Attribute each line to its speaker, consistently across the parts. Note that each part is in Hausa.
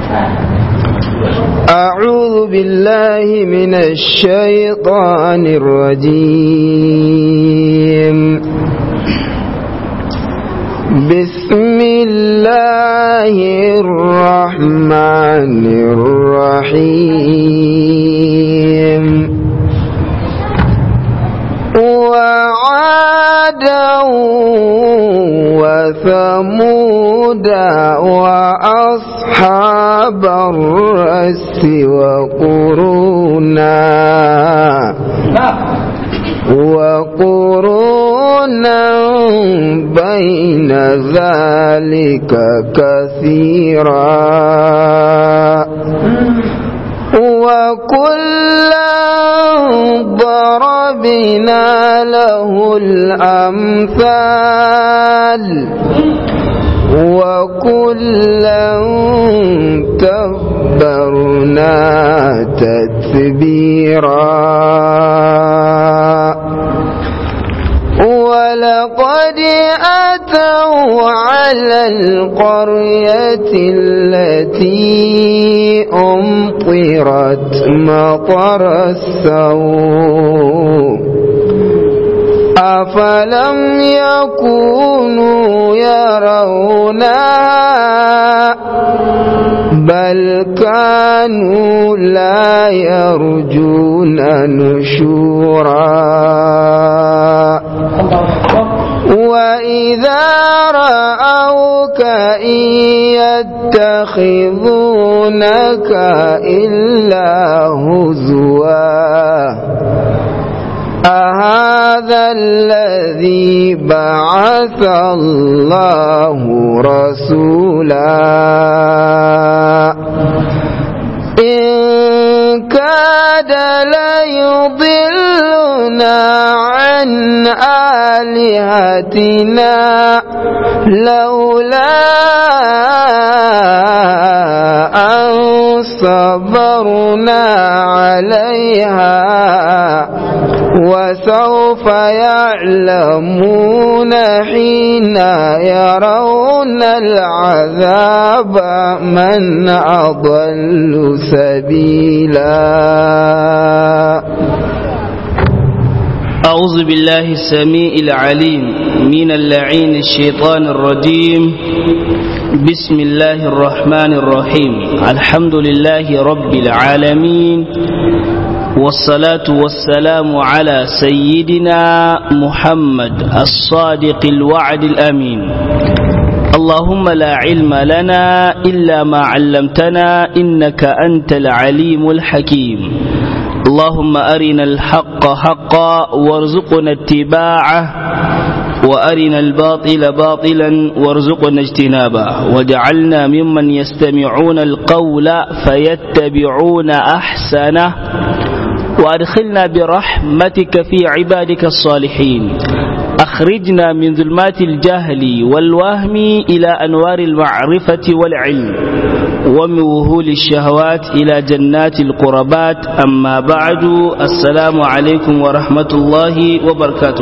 Speaker 1: أعوذ بالله من الشيطان الرجيم. بسم الله الرحمن الرحيم. وعادا وثمود وأصحاب الرس وقرونا بين ذلك كثيرا وكلا ضربنا له الأمثال وكلا تبرنا تتبيرا ولقد أتوا على القرية التي أمطرت مطر السوء أفلم يكونوا يرونها بل كانوا لا يرجون نشورا وإذا رأوك إن يتخذونك إلا هزوا أهذا الذي بعث الله رسولا إن كاد ليضلنا عن آلهتنا لولا أن صبرنا عليها وسوف يعلمون حين يرون العذاب من أضل سبيلا.
Speaker 2: أعوذ بالله السميع العليم من اللعين الشيطان الرجيم. بسم الله الرحمن الرحيم. الحمد لله رب العالمين والصلاة والسلام على سيدنا محمد الصادق الوعد الأمين. اللهم لا علم لنا إلا ما علمتنا إنك أنت العليم الحكيم. اللهم أرنا الحق حقا وارزقنا اتباعه وأرنا الباطل باطلا وارزقنا اجتنابه واجعلنا ممن يستمعون القول فيتبعون أحسنه وأدخلنا برحمتك في عبادك الصالحين. أخرجنا من ظلمات الجهل والوهم إلى أنوار المعرفة والعلم ومن وهول الشهوات إلى جنات القربات. أما بعد، السلام عليكم ورحمة الله وبركاته.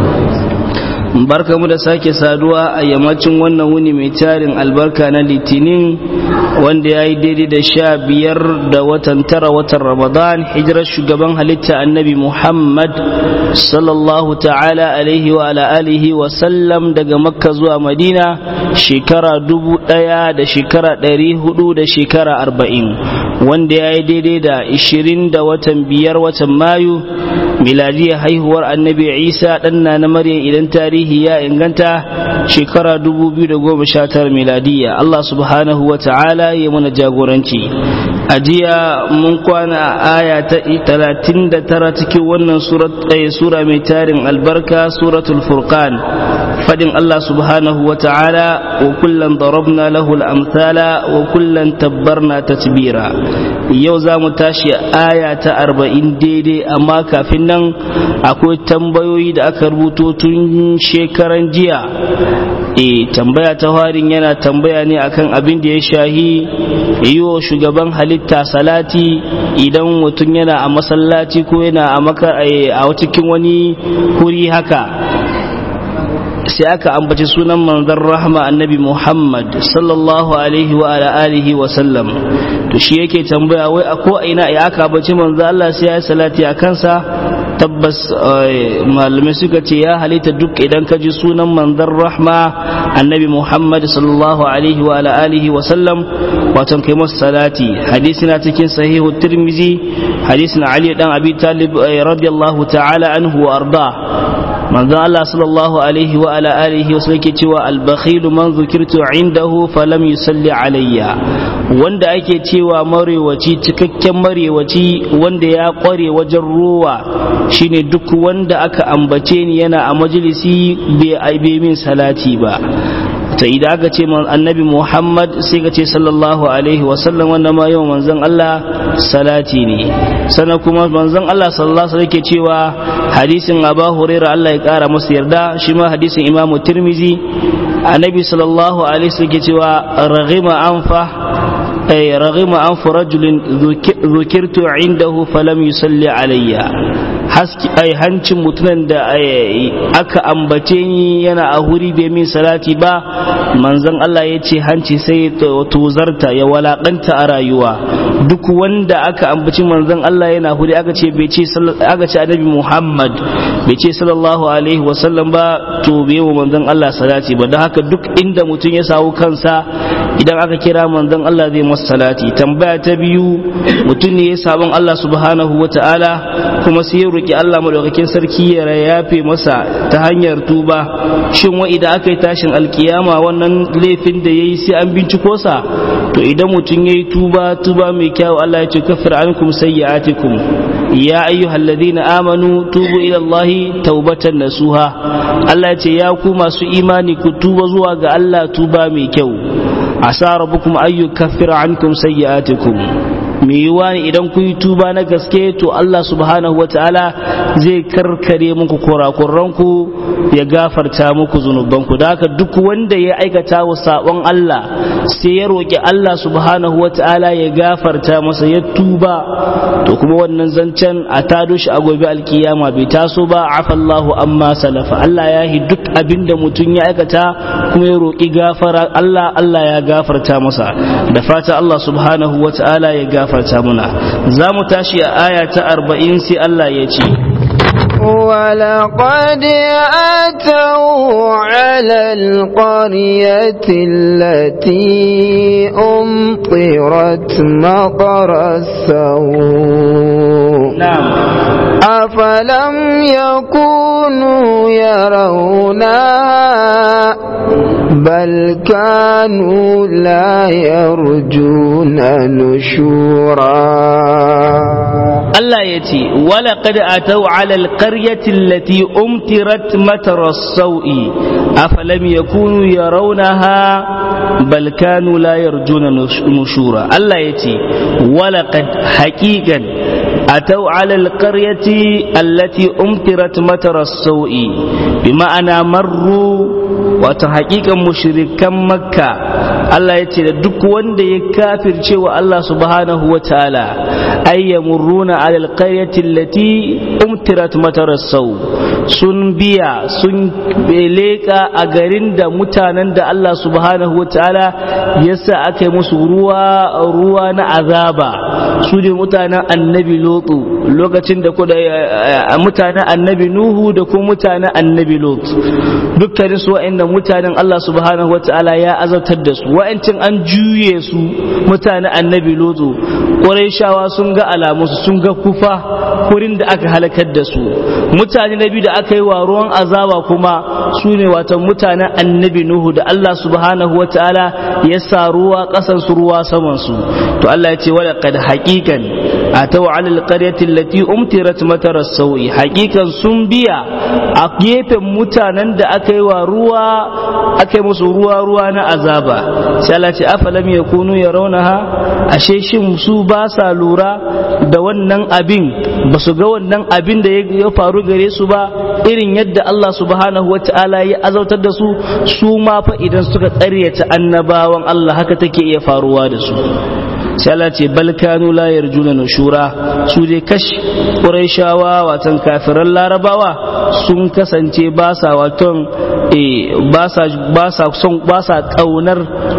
Speaker 2: barka mu da sake saduwa a yammacin wannan wuni mai tarin albarka na litinin wanda ya yi daidai da 15 da watan 9 watan ramadan hijirar shugaban halitta annabi muhammad sallallahu ta'ala alaihi wa ala alihi wa sallam daga makka zuwa madina shekara 1000 da shekara 400 da shekara 40 wanda ya yi daidai da 20 da watan 5 watan mayu miladiyar haihuwar annabi isa ɗanna na maryam idan tarihi ya inganta shekara 2019 miladiya. Allah subhanahu wa ta'ala ya mana jagoranci. A jiya mun kwana aya ta 39 cikin wannan sura mai tarin albarka suratul furqan. Fadin Allah subhanahu wa ta'ala wa kullan darabna lahu al-amthala wa kullan tabbarna tatbira. Yau za mu tashi aya ta 40 daidai, amma kafin nan akwai tambayoyi da aka rubuto tun shekaran jiya. Tambaya ta farin yana tambaya ne akan abin da ya shahi yiwo shugaban halitta salati idan mutum yana a masallaci ko yana a cikin wani huri haka, sai aka ambaci sunan manzon rahma annabi Muhammad sallallahu alaihi wa ala alihi wa sallam, to shi yake tambaya wai a ko ina ya aka ambaci manzon Allah sai ya salati a kansa. Tabbas malamai suka ce ya halitta duk idan ka ji sunan manzon rahma annabi Muhammad sallallahu alaihi wa ala alihi wa sallam wato kai masa salati. Hadisi na cikin sahihu Tirmizi, hadisin Ali dan Abi Talib radiyallahu ta'ala anhu wa arda. manzo Allah sallallahu alaihi wa ala alihi wa sallam yake cewa al-bakhil man dhukirtu indahu falam yusalli alayya, wanda ake cewa marewaci, cikakken marewaci wanda ya kware wajen ruwa shine duk wanda aka ambace ni yana a majalisi bai aibe min salati ba. ta idan aka ce annabi Muhammad sai ka ce sallallahu alaihi wasallam, wanda ma yau manzon Allah salati ne. sannan kuma manzon Allah sallallahu alaihi wasallam yake cewa hadisin Abu Hurairah Allah ya kara masa yarda, shi ma hadisin Imam Tirmizi, annabi sallallahu alaihi wasallam yake cewa raghima anfu rajulin dhukirtu indahu falam yusalli alayya, hancin mutumin da aka ambace ni yana a huri bai min salati ba, manzon Allah ya ce hanci sai tozarta ya walakanta a rayuwa. duk wanda aka ambaci manzon Allah yana huri aka ce annabi Muhammad bai ce sallallahu alaihi wasallam ba, to bai wa manzon Allah salati ba. don haka duk inda mutum ya samu kansa idan aka kira manzon Allah zai masa salati. tambaya ta biyu, mutum ne ya sabon Allah subhanahu wataala kuma sai ya roki Allah madaukakin sarki ya yafe masa ta hanyar tuba, shin wa idan aka yi tashin alkiyama wannan laifin da yayi sai an binciko sa? to idan mutum yayi tuba mai kyau, Allah ya ce kafir ankum sayyi'atikum ya ayyuhalladhina amanu tubu ila Allahi taubatan nasuha. Allah ya ce ya ku masu imani ku tuba zuwa ga Allah tuba mai kyau. asa rabbukum ayyukaffira ankum sayyi'atikum, me yiwa ne idan kun yi tuba na gaske to Allah subhanahu wataala zai karkare muku kurakuranku ya gafarta muku zunubanku. da haka duk wanda ya aikata wa sabon Allah sai ya roki Allah subhanahu wataala ya gafarta masa ya tuba, to kuma wannan zancen a tado shi a gobe alkiyama bai taso ba. afallahu amma salafa, Allah ya yi duk abinda mutum ya aikata kuma ya roki gafara Allah ya gafarta masa. da fata Allah subhanahu wataala ya gafarta muna. za mu tashi a aya ta 40 sai Allah ya ce
Speaker 1: ولقد أتوا على القرية التي أمطرت مطر السوء أفلم يكونوا يرونها بل كانوا لا يرجون نشورا.
Speaker 2: Allah ya ce walaƙad atau ala alƙaryati allati umtirat matar as-sau'i afalam yakunu yarawnaha bal kanu la yarjuna nushura. Allah ya ce walaƙad haqiqan atau ala alƙaryati allati umtirat matar as-sau'i, bi ma'ana marru, wato haƙiƙan mushrikan makka. Allah ya ce da duk wanda ya kafirce wa Allah subhanahu wa ta'ala ay yamurruna ala alqaryati allati umtirat matar as-saw, sun biya sun leka a garin da mutanen da Allah subhanahu wa ta'ala yasa aka yi musu ruwa na azaba, su ne mutanen annabi Lutu lokacin da mutanen annabi Nuhu da kuma mutanen annabi Lut. dukkanin su wa'annan mutanen Allah subhanahu wa ta'ala ya azabtar da su. wa'ancin an juye su mutanen annabi Lutu, Qurayshawa sun ga alamu, sun ga kufa wurin da aka halakar da su. mutane nabi da aka yi wa ruwan azaba kuma su ne wato mutanen annabi Nuhu da Allah subhanahu wa ta'ala ya sa ruwa kasan su ruwa saman su. to Allah ya ce wala qad haqiqan ataw ala alqaryati allati umtirat matar as-sawi, haqiqan sun biya a gefen mutanen da aka yi wa ruwa, aka yi musu ruwa na azaba. sai Allah ce afalam yakunu yarawnaha, ashe shin su ba sa lura da wannan abin, ba su ga wannan abin da ya faru gare su ba, irin yadda Allah subhanahu wata'ala ya azautar da su. su ma fa idan suka ƙaryata annabawan Allah haka take iya faruwa da su. sai Allah ce bal kanu la yarjuna nushura su dai kash quraishawa watan kafiran larabawa sun kasance ba sa watan ba sa kaunar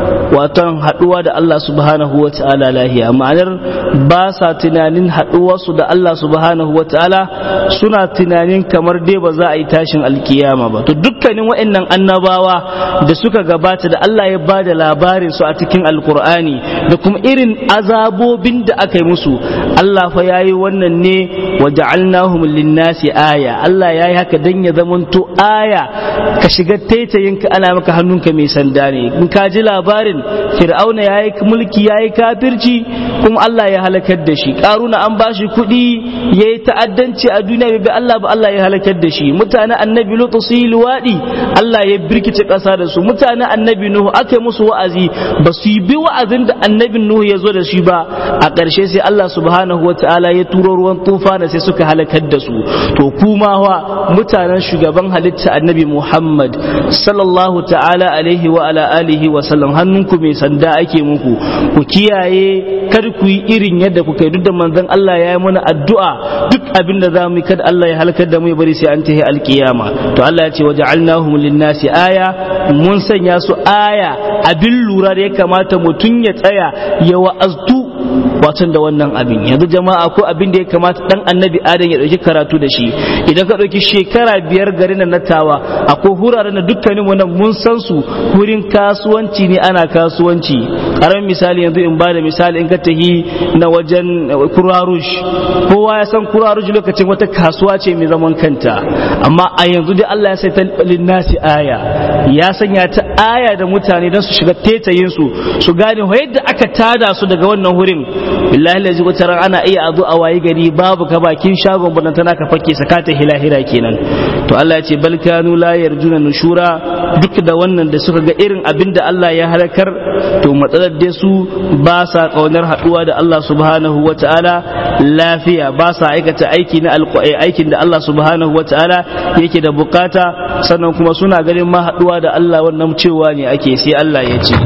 Speaker 2: watan haduwa da Allah subhanahu wata'ala lahiya ma'anar ba sa tunanin haduwar su da Allah subhanahu wata'ala suna tunanin kamar dai ba za a yi tashin alkiyama ba to dukkanin waɗannan annabawa da suka gabata da Allah ya bada labarin su a cikin alkur'ani da kuma irin azabobin da aka yi musu Allah fa yayi wannan ne waja'alnahum lin-nasi aya Allah yayi haka dan ya zamanto aya ka shiga taitayinka ana maka hannunka mai sanda ne in ka ji labarin fir'auna yayi mulki yayi kafirci kuma Allah ya halakar da shi karuna an bashi kuɗi yayi ta'addanci a duniya bai Allah ba Allah ya halakar da shi mutanen annabi lutu su yi luwadi Allah ya birkice ƙasa da su mutanen annabi nuhu aka yi musu wa'azi ba su yi bi wa'azin da annabin nuhu ya zo da shi ba a ƙarshe sai Allah subhanahu wata'ala ya turo ruwan tufana sai suka halakar da su to kuma wa mutanen shugaban halitta annabi Muhammad sallallahu ta'ala alaihi wa ala alihi wa sallam hannunku mai sanda ake muku ku kiyaye kar ku yi irin yadda kuka yi duk da manzon Allah ya yi mana addu'a duk abin da za mu yi kada Allah ya halakar da mu ya bari sai an tahi alkiyama to Allah ya ce waja'alnahum lin-nasi aya mun sanya su aya abin lura da ya kamata mutum ya tsaya ya wa'aztu watan da wannan abin yanzu jama'a ko abin da ya kamata dan annabi adam ya dauki karatu da shi idan ka dauki shekara 5 garin nan natawa akwai huraren da dukkanin wannan mun san su wurin kasuwanci ne ana kasuwanci karamin misali yanzu in bada misali in ka tahi na wajen Kuraruj kowa ya san Kuraruj lokacin wata kasuwa ce mai zaman kanta amma a yanzu dai Allah ya sai ta linnasi aya ya sanya ta aya da mutane don su shiga tetayin su gane yadda aka tada su daga wannan wurin billahi lazi wata ran ana iya azu a wayi gari babu ka bakin shagon bana tana ka fake sakata hilahira kenan to Allah ya ce bal kanu la yarjuna nushura duk da wannan da suka ga irin abin da Allah ya halakar to matsalar da su ba sa kaunar haduwa da Allah subhanahu wataala lafiya ba sa aikata aiki na aikin da Allah subhanahu wataala yake da bukata sannan kuma suna ganin ma haduwa da Allah wannan cewa ne ake sai Allah ya ce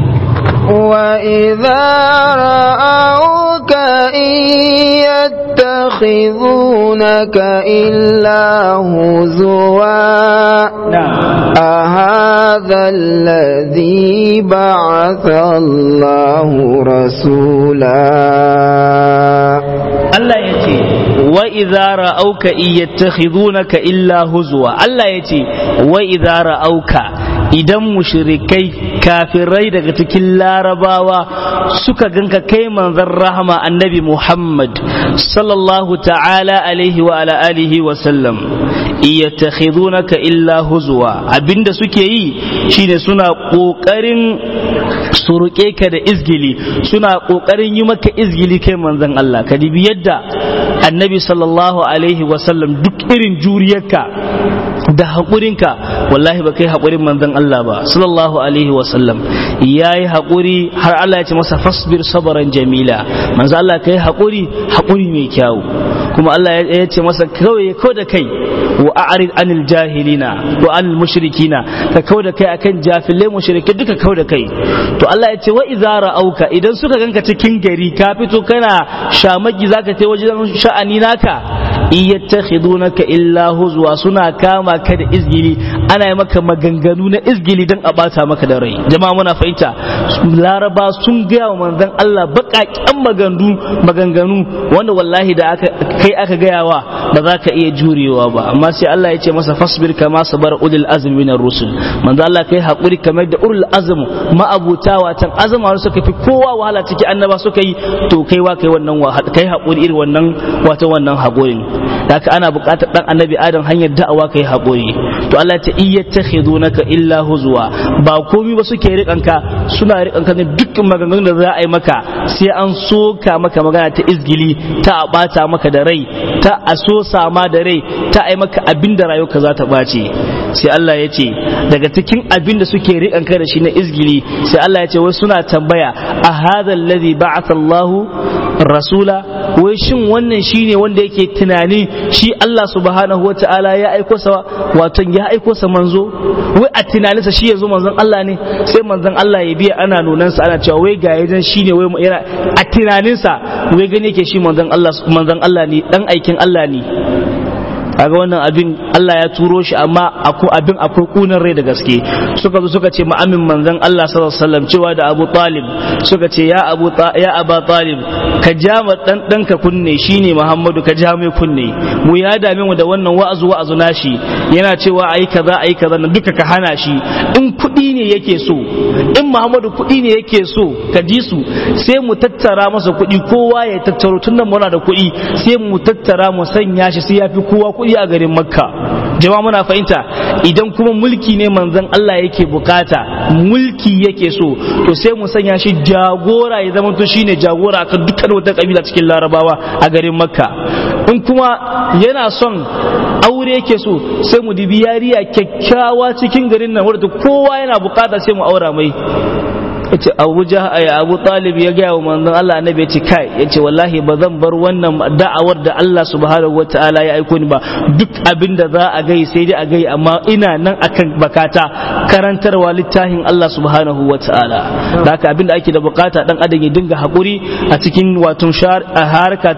Speaker 1: وإذا رأوك إن يتخذونك إلا هزوا أهذا الذي بعث الله رسولا
Speaker 2: Allah ya ce wa idza ra'auka yattakhidunaka illa huzwa Allah ya ce wa idza ra'auka idan mushrikai kafirai daga cikin larabawa suka ganka kai manzon rahama annabi Muhammad sallallahu ta'ala alaihi wa ala alihi wa sallam yattakhidunaka illa huzwa abinda suke yi shine suna kokarin su ruke ka da izgili suna kokarin yi maka izgili kai manzon Allah ka dibi yadda annabi sallallahu alaihi wa sallam duk irin juriyarka da haƙurinka wallahi ba kai haƙurin manzon Allah ba sallallahu alaihi wa sallam yayi haƙuri har Allah ya ce masa fasbir sabran jamila manzon Allah kai haƙuri mai kyau kuma Allah ya ce masa kawai da kai wa a'rid anil jahilina wa anil mushrikina ka kau da kai akan jafilai mushrike duka kau da kai to Allah ya ce wa idza ra'auka idan suka ganka cikin gari ka fito kana shamaki zaka tai wajen sha'ani naka yattakhidunaka illa huzwa suna kama ka da izgili ana yi maka maganganu na izgili dan a bata maka da rai jama'a muna fahimta laraba sun gaya wa manzon Allah baƙaƙen maganganu wanda wallahi da aka gaya wa ba za ka iya jurewa ba amma sai Allah ya ce masa fasbir kama sabar ulul azmi minar rusul manzo Allah kai hakuri kamar da ulul azm ma'abuta watan azama wanda suka fi kowa wahala ciki annaba suka yi to kai wannan kai hakuri irin wannan hakurin haka ana buƙatar dan annabi adam hanyar da'awa kai haƙuri to Allah ta iyattakhidunaka illa huzwa ba komai ba suke rikanka suna rikanka ne dukkan maganganun da za a yi maka sai an soka maka magana ta izgili ta bata maka da rai ta aso sama da rai ta ai maka abin da rayuwarka za ta bace sai Allah ya ce daga cikin abin da suke rikanka da shi na izgili sai Allah ya ce wai suna tambaya a hadha alladhi ba'atha Allah rasula, wai shin wannan shine wanda yake tunani shi Allah subhanahu wata'ala ya aiko sa, wato ya aiko sa manzo, wai a tunaninsa shi yazo manzon Allah ne, sai manzon Allah ya biya ana nunan sa ana cewa wai ga yajan shine wai yana a tunaninsa wai gane yake shi manzon Allah ne, dan aikin Allah ne. kaga wannan abin Allah ya turo shi, amma akwai kunan rai da gaske. Suka zo suka ce ma'amin manzon Allah sallallahu alaihi wasallam cewa da Abu Talib, suka ce ya Abu Talib ka ja ma danka kunne shine Muhammadu, ka ja mai kunne, mu ya dame mu da wannan wa'azu nashi, yana cewa ayi kaza nan duka ka hana shi. In kuɗi ne yake so, in Muhammadu kuɗi ne yake so ka ji su, sai mu tattara masa kuɗi, kowa ya tattaro, tunda muna da kuɗi sai mu tattara mu sanya shi sai yafi kowa kuɗi a garin Makka. Jama'a muna fahimta. Idan kuma mulki ne manzon Allah yake bukata, mulki yake so, to sai mu sanya shi jagora, ya zama to shine jagora akan dukkan wata kabila cikin Larabawa a garin Makka. In kuma yana son aure yake so, sai mu dibi yariya kyakkyawa cikin garin nan wanda kowa yana bukata, sai mu aura mai. yace Abu Talib ya gaya wa manzon Allah, annabi yace kai, yace wallahi ba zan bar wannan da'awar da Allah subhanahu wataala ya aiko ni ba, duk abinda za a gai sai dai a gai, amma ina nan akan bakata karantarwa littafin Allah subhanahu wataala. Da haka abinda ake da bukata dan adam ya dinga hakuri a cikin wato haraka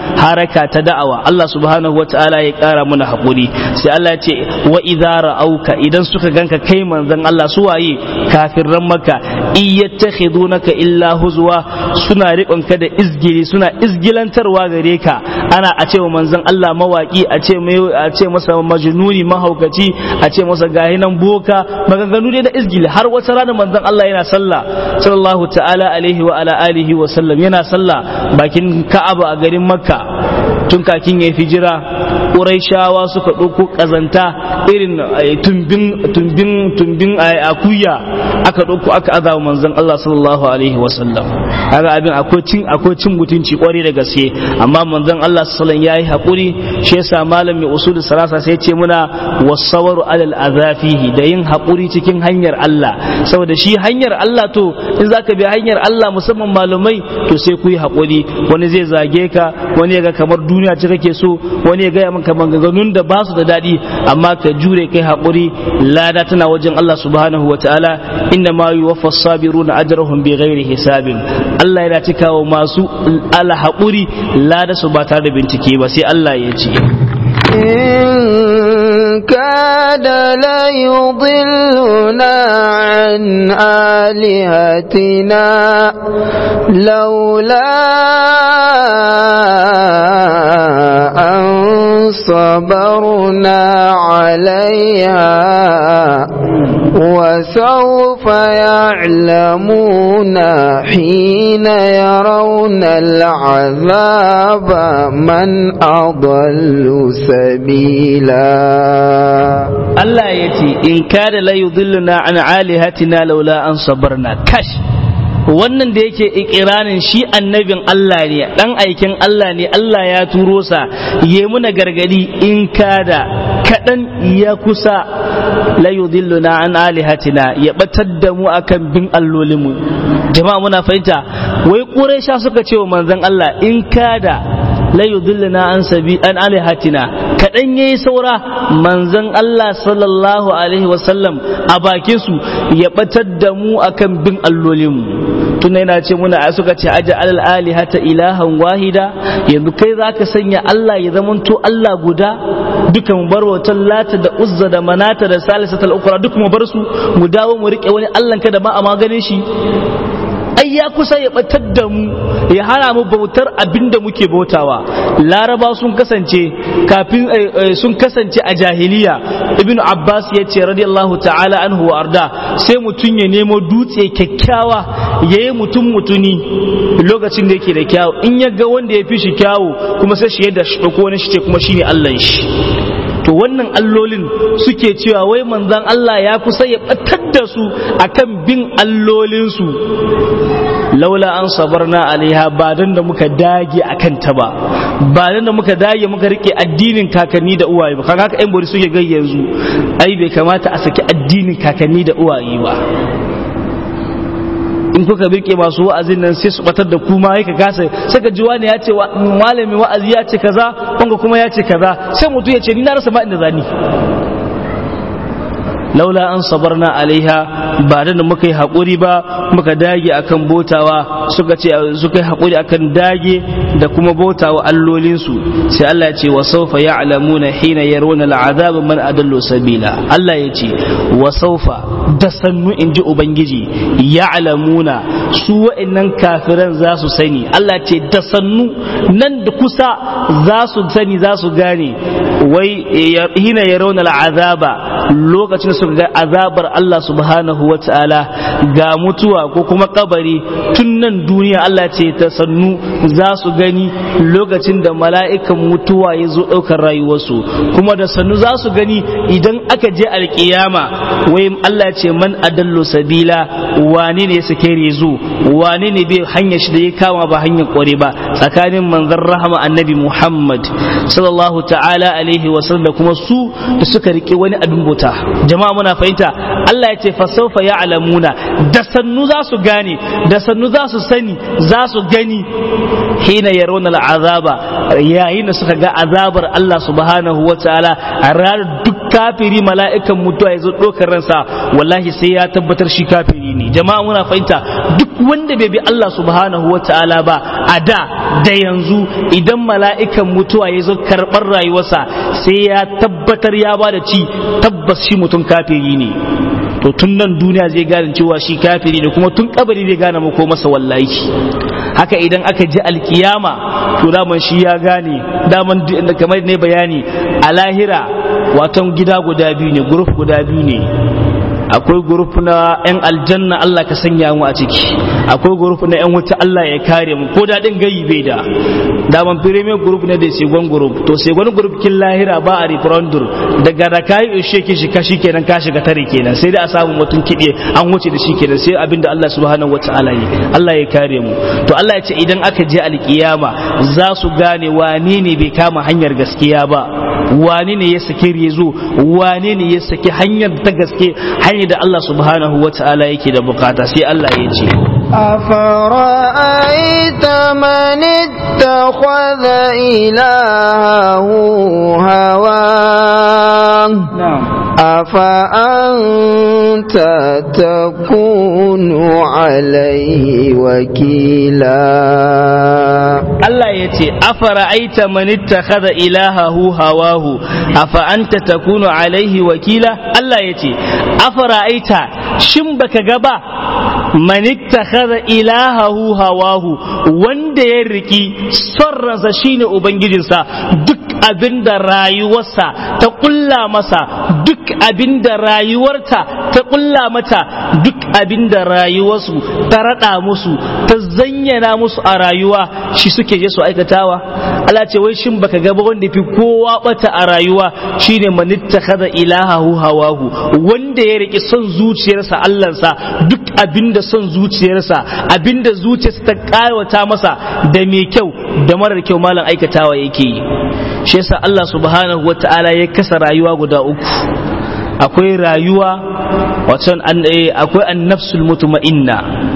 Speaker 2: ta da'awa. Allah subhanahu wataala ya kara mana hakuri. Sai Allah ya ce wa idza ra'auka, idan suka ganka kai manzon Allah, su waye kafirran Makka, yattakhidunaka illa huzwa, suna riƙonka da izgili, suna izgilantarwa gare ka. Ana a ce wa manzon Allah mawaki, a ce masa majnuni mahaukaci, a ce masa gahinan boka, maganganu dai da izgili. Har wata rana manzon Allah yana sallah sallallahu ta'ala alaihi wa ala alihi wa sallam, yana sallah bakin Ka'aba a garin Makka tun kakin ya hijira. Quraishawa suka ɗauko ƙazanta irin tumbin akuya, aka ɗauko aka azawa manzon Allah sallallahu alaihi wasallam. Kaga abin akwai cin mutunci kwarai da gaske, amma manzon Allah sallallahu alaihi yayi hakuri. Shi yasa malam mai usul salasa sai ce muna wasawaru alal azafihi, da yin hakuri cikin hanyar Allah, saboda shi hanyar Allah, to in zaka bi hanyar Allah musamman malumai, to sai ku yi hakuri. Wani zai zage ka, wani ya ga kamar duniya ce kake so, wani ya ga maka maganganun da ba su da daɗi, amma ka jure kai hakuri, lada tana wajen Allah subhanahu wataala. Inna ma yuwaffa sabiruna ajrahum bighairi hisabin. Allah yana cikawa masu alhaƙuri lada su ba tare da bincike ba. Sai Allah ya ce
Speaker 1: in kada la yudilluna an alihatina laula an sabarna alaiha وسوف يعلمون حين يرون العذاب من أضل سبيلا.
Speaker 2: الله يتي إن كان لا يضلنا عن آلهتنا لولا أن صبرنا. كش wannan da yake ikirarin shi annabin Allah ne, dan aikin Allah ne, Allah ya turo sa yayi muna gargadi, in kada kadan ya kusa la yudilluna an alihatina, ya batar da mu akan bin allolinmu. Jama'a muna fahimta. Wai Quraisha suka ce wa manzon Allah, in kada la yudilluna an alihatina, kadan yayi saura manzon Allah sallallahu alaihi wasallam a bakin su ya batar da mu akan bin allolinmu. Tun yana ce muna, suka ce aja alal alihata ilahan wahida, yanzu kai zaka sanya Allah ya zamanto Allah guda, duka mu bar wata Lata da Uzza da Manata da Salisatul Ukhra, duk mu bar su mu dawo mu rike wani Allah kada ma a maganin shi. Ai ya kusa ya batar da mu, ya hana mu bautar abinda muke bautawa. Laraba sun kasance a jahiliya. Ibn Abbas ya ce radiyallahu ta'ala anhu wa arda, sai mutum ya nemo dutse kyakkyawa yayi mutuni lokacin da yake da kyawu, in ya ga wanda ya fi shi kyawu kuma sai shi yadda shi dauko wani shi ce kuma shine Allah shi. To wannan allolin suke cewa wai manzan Allah ya kusa ya batar da su akan bin allolinsu, laula an sabarna alaiha, ba dan da muka dage akan ta ba dan da muka dage muka rike addinin kakanni da uwaye ba. Kaga haka ɗan bori suke gai yanzu, ai bai kamata a saki addinin kakanni da uwaye ba. in kuka birke masu wa'azin nan sai su batar da kuma ka kasa sai ka ji wani ya ce malami wa'azi ya ce kaza wanga kuma ya ce kaza sai mutum ya ce ni na rasa ma inda zani laula an sabarna alaiha ba da muka yi haƙuri ba muka dage akan botawa suka yi haƙuri akan dage da kuma botawa allolinsu sai Allah ya ce wa sawfa ya'lamuna hina yarawna al'azab man adallu sabila Allah ya ce wa sawfa da sannu inji ubangiji ya'lamuna su wa'annan kafiran za su sani Allah ce da sannu nan da kusa za su sani za su gane wai hina yarawna al'azaba lokacin suka ga azabar Allah subhanahu wa ta'ala ga mutuwa ko kuma kabari tun nan duniya Allah ce ta sannu za su gani lokacin da mala'ikan mutuwa ya zo ɗaukar rayuwarsu kuma da sannu za su gani idan aka je alƙiyama wai Allah ce man adallu sabila wani ne suke rezo wani ne bai hanyar shi da ya kama ba hanyar ƙware ba tsakanin manzon rahama annabi Muhammad sallallahu ta'ala alaihi wasallam da kuma su da suka rike wani abin bauta jama'a muna fahimta Allah ya ce fa sawfa ya'lamuna da sannu za su gane da sannu za su sani za su gani hina yarawna al'azaba yayin da suka ga azabar Allah subhanahu wa ta'ala a ranar duk kafiri mala'ikan mutuwa ya zo ɗaukar ransa wallahi sai ya tabbatar shi kafiri ne jama'a muna fahimta duk wanda bai bi Allah subhanahu wa ta'ala ba a da yanzu idan mala'ikan mutuwa ya zo karɓar rayuwarsa sai ya tabbatar ya ba da ci tabbas shi mutum kafiri ne to tun nan duniya zai gane cewa shi kafiri ne kuma tun kabari zai gane mako masa wallahi haka idan aka ji alkiyama to daman shi ya gane daman kamar ne bayani a lahira watan gida guda biyu ne group guda biyu ne akwai group na yan aljanna Allah ka sanya mu a ciki akwai group na yan wuta Allah ya kare mu ko dadin gayi bai da daman premier group ne da segon group to segon group kin lahira ba a referendum daga da kai ishe ki shi kashi kenan ka shiga tare kenan sai da a samu mutum kiɗe an wuce da shi kenan sai abinda Allah subhanahu wataala yi Allah ya kare mu to Allah ya ce idan aka je alkiyama za su gane wane ne bai kama hanyar gaskiya ba wane ne ya saki rezo wane ne ya saki hanyar ta gaske hanyar da Allah subhanahu wataala yake da bukata sai Allah ya ce
Speaker 1: أفرأيت من اتخذ إلهه هواه أفأنت تكون عليه وكيلا
Speaker 2: الله يتي أفرأيت من اتخذ إلهه هواه أفأنت تكون عليه وكيلا الله يتي أفرأيت شنبك غبا man ittakhadha ilahahu hawahu wanda ya riki son ransa shine ubangijinsa duk abinda rayuwarsa ta kulla masa duk abinda rayuwarta ta kulla mata duk abinda rayuwarsu ta rada musu ta zanyana musu a rayuwa shi suke je su aikatawa Allah ce wai shin baka ga ba wanda fi kowa bata a rayuwa shine man ittakhadha ilahahu hawahu wanda ya riki son zuciyarsa Allahnsa duk abinda son zuciyarsa abinda zuciyarsa ta kayawata masa da mai kyau da marar kyau malam aikatawa yake yi shi yasa Allah subhanahu wata'ala ya kasa rayuwa guda uku akwai rayuwa wato akwai an-nafsul mutma'inna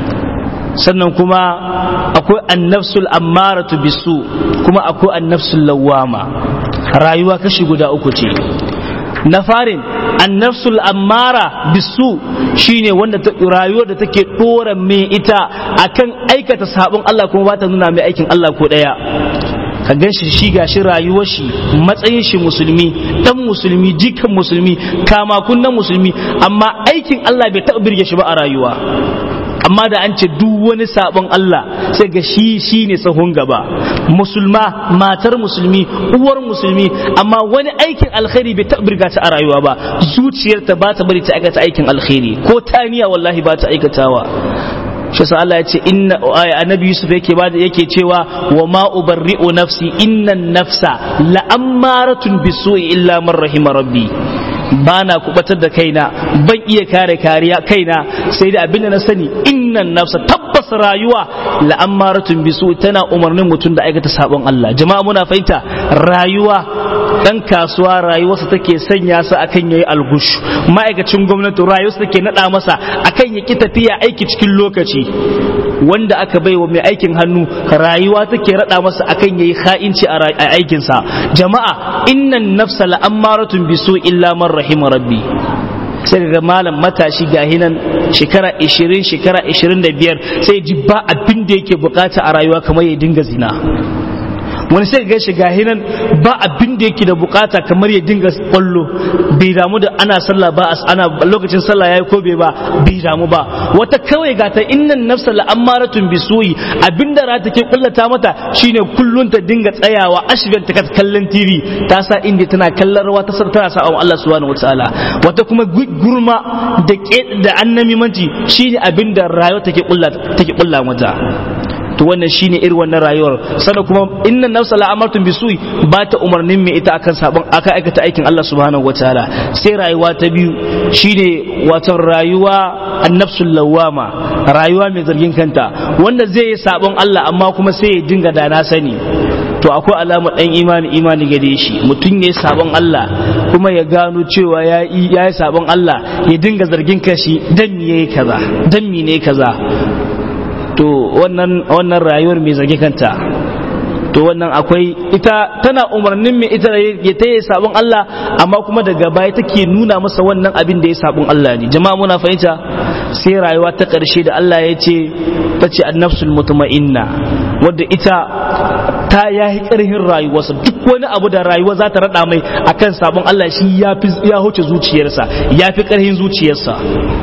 Speaker 2: sannan kuma akwai an-nafsul ammaratu bisu kuma akwai an-nafsul lawwama rayuwa kashi guda uku ce na farin annafsul ammara bisu shine wanda rayuwar da take dora mai ita akan aikata sabon Allah kuma ba ta nuna mai aikin Allah ko daya ka gan shi gashi rayuwar shi matsayin shi musulmi dan musulmi jikan musulmi kama kunnan musulmi amma aikin Allah bai taɓa birge shi ba a rayuwa amma da an ce duk wani sabon Allah sai ga shi ne sahun gaba musulma matar musulmi uwar musulmi amma wani aikin alkhairi bai taɓa birga ta a rayuwa ba zuciyarta ba ta bari ta aikata aikin alkhairi ko taniya wallahi ba ta aikatawa shi sa Allah ya ce inna annabi Yusuf yake cewa wa ma ubarri'u nafsi innan nafsa la'ammaratun bisu'i illa man rahima rabbi bana kubatar da kaina ban iya kare kariya kaina sai da abinda na sani innan nafsa tabbas rayuwa la'ammaratun bisu tana umarnin mutum da aikata sabon Allah jama'a muna fahimta rayuwa dan kasuwa rayuwarsa take sanya sa akan yayi algush, ma'aikacin gwamnati rayuwarsa take nada masa akan ya ki tafiya aiki cikin lokaci, wanda aka baiwa mai aikin hannu rayuwa take rada masa akan yayi kha'inci a aikin sa. Jama'a, innan nafsa la'ammaratun bisu illa man rahima rabbi. sai ga malam matashi gahi nan shekara 20 shekara 25 sai ji ba abin da yake bukata a rayuwa kamar ya dinga zina. Wani sai ga shi gahi nan ba abin da yake da bukata kamar ya dinga kwallo, bai damu da ana sallah ba, ana lokacin sallah yayi ko bai damu ba. Wata kawai ga ta innan nafsa la'ammaratun bisuyi, abinda ra take kullata mata shine kullun ta dinga tsayawa ashgan ta kallon TV, ta sa inda tana kallon rawa, ta tana sa Allah subhanahu wataala. Wata kuma gurma da annamimanci shine abinda rayuwa take kulla mata. To wannan shine irin wannan rayuwar. Sannan kuma inna nafsa la'amartum bisu'i, ba ta umarnin mai ita akan sabon aka aikata aikin Allah subhanahu wataala. Sai rayuwa ta biyu shine wato rayuwa annafsul lawama, rayuwa mai zargin kanta, wanda zai yi sabon Allah amma kuma sai ya dinga da na sani. To akwai alamar dan imani gare shi, mutum ya yi sabon Allah kuma ya gano cewa ya yi sabon Allah, ya dinga zargin kashi dan me yayi kaza, dan me ne kaza. To wannan rayuwar mai zage kanta, to wannan akwai ita tana umarnin mai ita ya ta yi sabon Allah amma kuma daga baya take nuna masa wannan abin da ya sabon Allah ne. Jama'a muna fahimta. Sai rayuwa ta ƙarshe da Allah ya ce, ta ce annafsul mutma'inna, wadda ita ta yayi ƙarhin rayuwarsa, duk wani abu da rayuwa za ta rada mai akan sabon Allah shi ya huce zuciyarsa, ya fi ƙarhin zuciyarsa.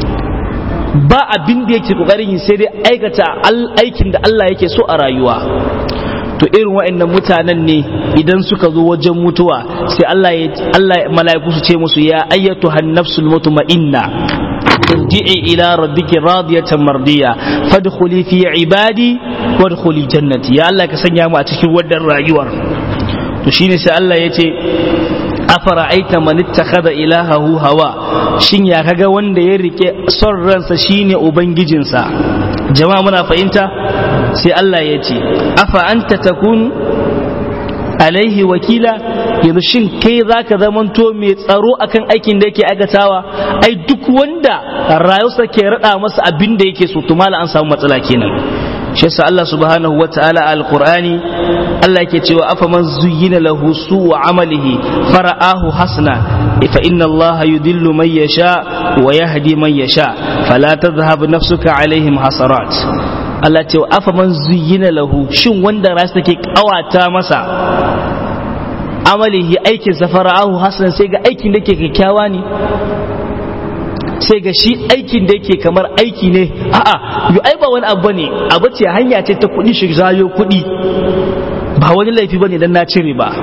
Speaker 2: Ba abin da yake kokarin yi sai dai aikata aikin da Allah yake so a rayuwa. To irin wa'annan mutanen ne idan suka zo wajen mutuwa sai Allah mala'iku su ce musu ya ayyatuhan nafsul mutma'inna irji'i ila rabbiki radiyatan mardiya fadkhuli fi ibadi wadkhuli jannati. Ya Allah ka sanya mu a cikin wannan rayuwar. To shine sai Allah ya ce afara'aita man ittakhadha ilahahu hawa, shin ya kaga wanda ya rike son ransa shine ubangijinsa. Jama'a muna fahimta. Sai Allah ya ce afa anta takun alaihi wakila, yanzu shin kai zaka zamanto mai tsaro akan aikin da yake aikatawa? Ai duk wanda rayuwarsa ke rada masa abin da yake so to mala an samu matsala kenan. Shi yasa Allah subhanahu wa ta'ala al-Qur'ani Allah yake cewa afaman zuyyina lahu su'u amalihi fara'ahu hasana fa inna Allah yudillu man yasha wa yahdi man yasha fala tadhhab nafsuka alaihim hasarat. Allah ce afaman zuyyina lahu, shin wanda rasu take kawata masa amalihi aikin sa fara'ahu hasana, sai ga aikin da ke kyakkyawa ne, sai ga shi aikin da yake kamar aiki ne. A'a, ai ba wani abu ne, abu ce hanya ce ta kuɗi, shi zayo kuɗi, ba wani laifi bane dan na cire ba.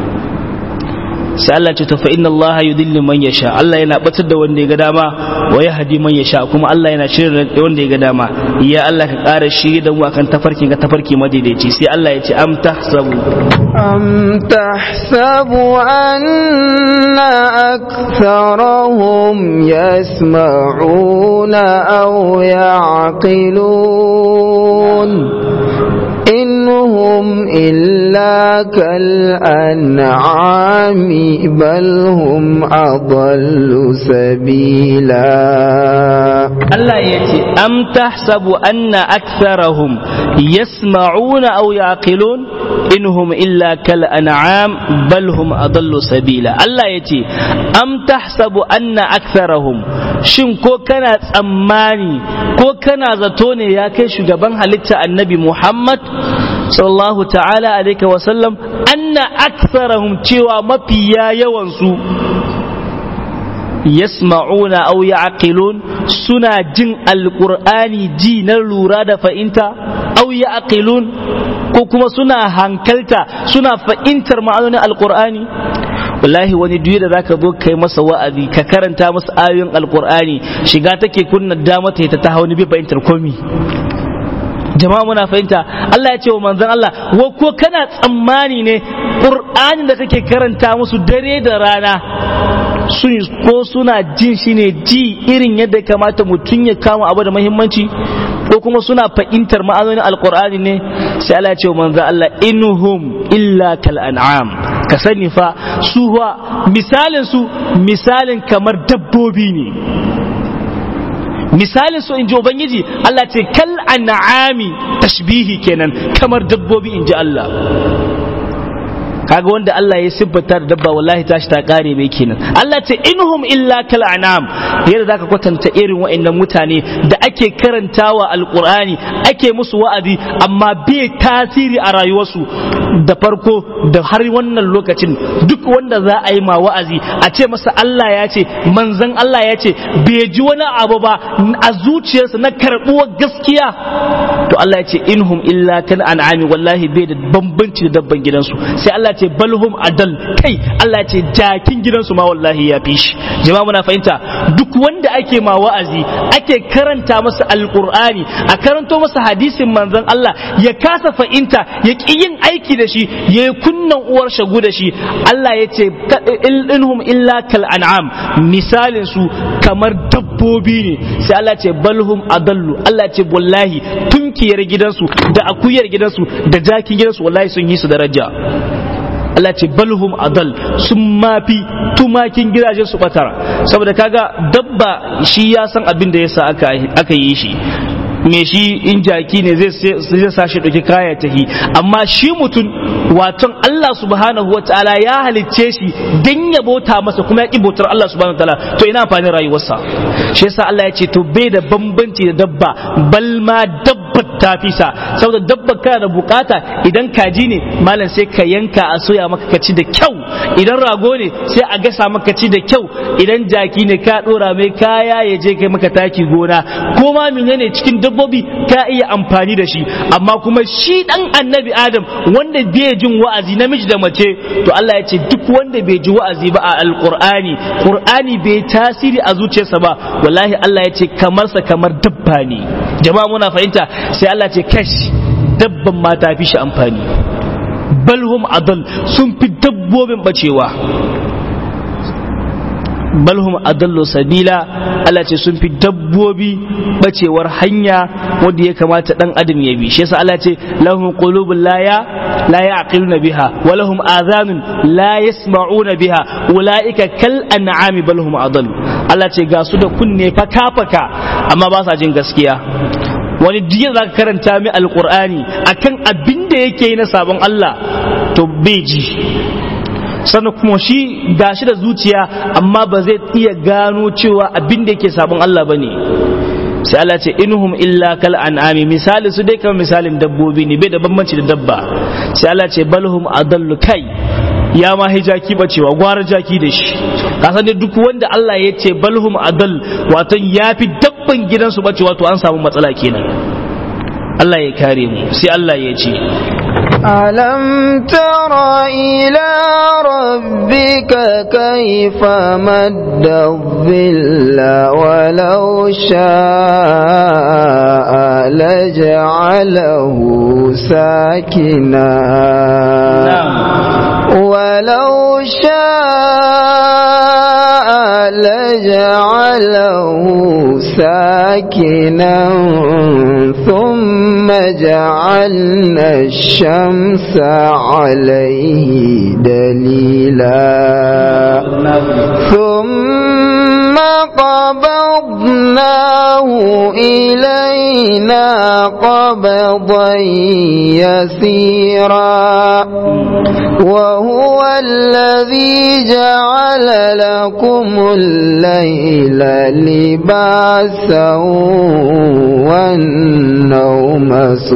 Speaker 2: Sai Allah ce to fa inna Allah yudillu man yasha, Allah yana batar da wanda ya ga dama wa yahdi man yasha, kuma Allah yana shirye da wanda ya ga dama. Ya Allah ka ƙara shirye da mu akan tafarki madaidaici. Sai Allah ya ce am tahsabu anna aktharahum yasma'una aw ya'qilun إنهم إلا كالأنعام بل هم أضل سبيلا. الله يأتي أم تحسب أن أكثرهم يسمعون أو يعقلون إنهم إلا كالأنعام بل هم أضل سبيلا. الله يأتي أم تحسب أن أكثرهم، shin ko kana tsammani ko kana zato ne ya kai shugaban halitta annabi Muhammad sallallahu ta'ala alaihi wa sallam, anna aktharahum, cewa mafiya yawan su yasma'una aw ya'qilun, suna jin alqur'ani ji na lura da fahimta, aw ya'qilun, ko kuma suna hankalta suna fahimtar ma'anonin alqur'ani. Wallahi wani duk da zaka zo kai masa wa'azi ka karanta masa ayoyin alqur'ani, shiga take kunna dama ta hauni bi fahimtar komi. Jama'a muna fahimta. Allah ya ce wa manzon Allah, wa ko kana tsammani ne qur'anin da kake karanta musu dare da rana ko suna jin shi ne ji irin yadda kamata mutum ya kama abu da muhimmanci, ko kuma suna fahimtar ma'anonin alqur'ani ne? Sai Allah ya ce wa manzon Allah, inhum illa kal an'am, ka sani fa su misalin kamar dabbobi ne. misalin su in ji ubangiji Allah ce kal an'ami tashbihi kenan kamar dabbobi in ji Allah. kaga wanda Allah ya siffata da dabba wallahi tashi ta kare mai kenan. Allah ce inhum illa kal an'am. yadda zaka kwatanta irin wa'annan mutane da ake karantawa alqur'ani ake musu wa'azi amma bai tasiri a rayuwarsu da farko da har wannan lokacin duk wanda za a yi ma wa'azi a ce masa Allah ya ce manzon Allah ya ce bai ji wani abu ba a zuciyarsa na karbuwar gaskiya to Allah ya ce inhum illa kal an'ami wallahi bai da bambanci da dabban gidansu. sai Allah ce balhum adal kai Allah ce jakin gidansu ma wallahi ya fi shi. jama'a muna fahimta duk wanda ake ma wa'azi ake karanta masa alqur'ani a karanto masa hadisin manzon Allah ya kasa fahimta ya ki yin aiki da shi ya kunnan uwar shagu da shi Allah ya ce inhum illa kal an'am misalin su kamar dabbobi ne. sai Allah ce balhum adallu Allah ce wallahi tunkiyar gidansu da akuyar gidansu da jakin gidansu wallahi sun yi su daraja. Allah ce balhum adal sun mafi tumakin gidajen su batara saboda kaga dabba shi ya san abin da yasa aka yi shi me shi in jaki ne zai sa shi ɗauki kaya ta yi amma shi mutum waton Allah subhanahu wa ta'ala ya halicce shi dan ya bauta masa kuma ya ƙi bautar Allah subhanahu wa ta'ala to ina amfanin rayuwarsa. shi yasa Allah ya ce to bai da bambanci da dabba bal ma dabbar ta fisa saboda dabbar kana da bukata idan kaji ne malam sai ka yanka a soya maka ka ci da kyau idan rago ne sai a gasa maka ci da kyau idan jaki ne ka dora mai kaya ya je kai maka taki gona ko ma menene cikin dabbobi ka iya amfani da shi amma kuma shi dan annabi Adam wanda bai jin wa'azi namiji da mace to Allah ya ce duk wanda bai ji wa'azi ba a Qur'ani bai tasiri a zuciyarsa ba wallahi Allah ya ce kamar dabba ne. jama'a muna fahimta sai Allah ce kash dabban ma ta fi shi amfani balhum adal sun fi dabbobin bacewa balhum adallu sabila Allah ce sun fi dabbobi bacewar hanya wanda ya kamata dan adam ya bi. shi yasa Allah ce lahum qulubun la ya'qiluna biha wa lahum adhanun la yasma'una biha ulaika kal an'ami balhum adall. Allah ce ga su da kunne faka amma ba sa jin gaskiya. wani jiya za ka karanta mai alqur'ani akan abin da yake yi na sabon Allah to bai ji sannan kuma shi gashi da zuciya amma ba zai iya gano cewa abin da yake sabon Allah bane. sai Allah ce inhum illa kal an'ami misali su dai kamar misalin dabbobi ne bai da bambanci da dabba. sai Allah ce balhum adallu kai ya ma hijaki bacewa gwara jaki da shi kasan dai duk wanda Allah ya ce balhum adal wato yafi dabban gidansu bacewa to an samu matsala kenan. Allah ya kare mu. sai Allah ya ce
Speaker 1: ألم تر إلى ربك كيف مد الظل ولو شاء لجعله ساكنا ولو شاء لجعله ساكنا ثم جعلنا الشمس عليه دليلا ثم قبضناه إلينا قبضا يسيرا وهو الذي جعل لكم الليل لباسا والنوم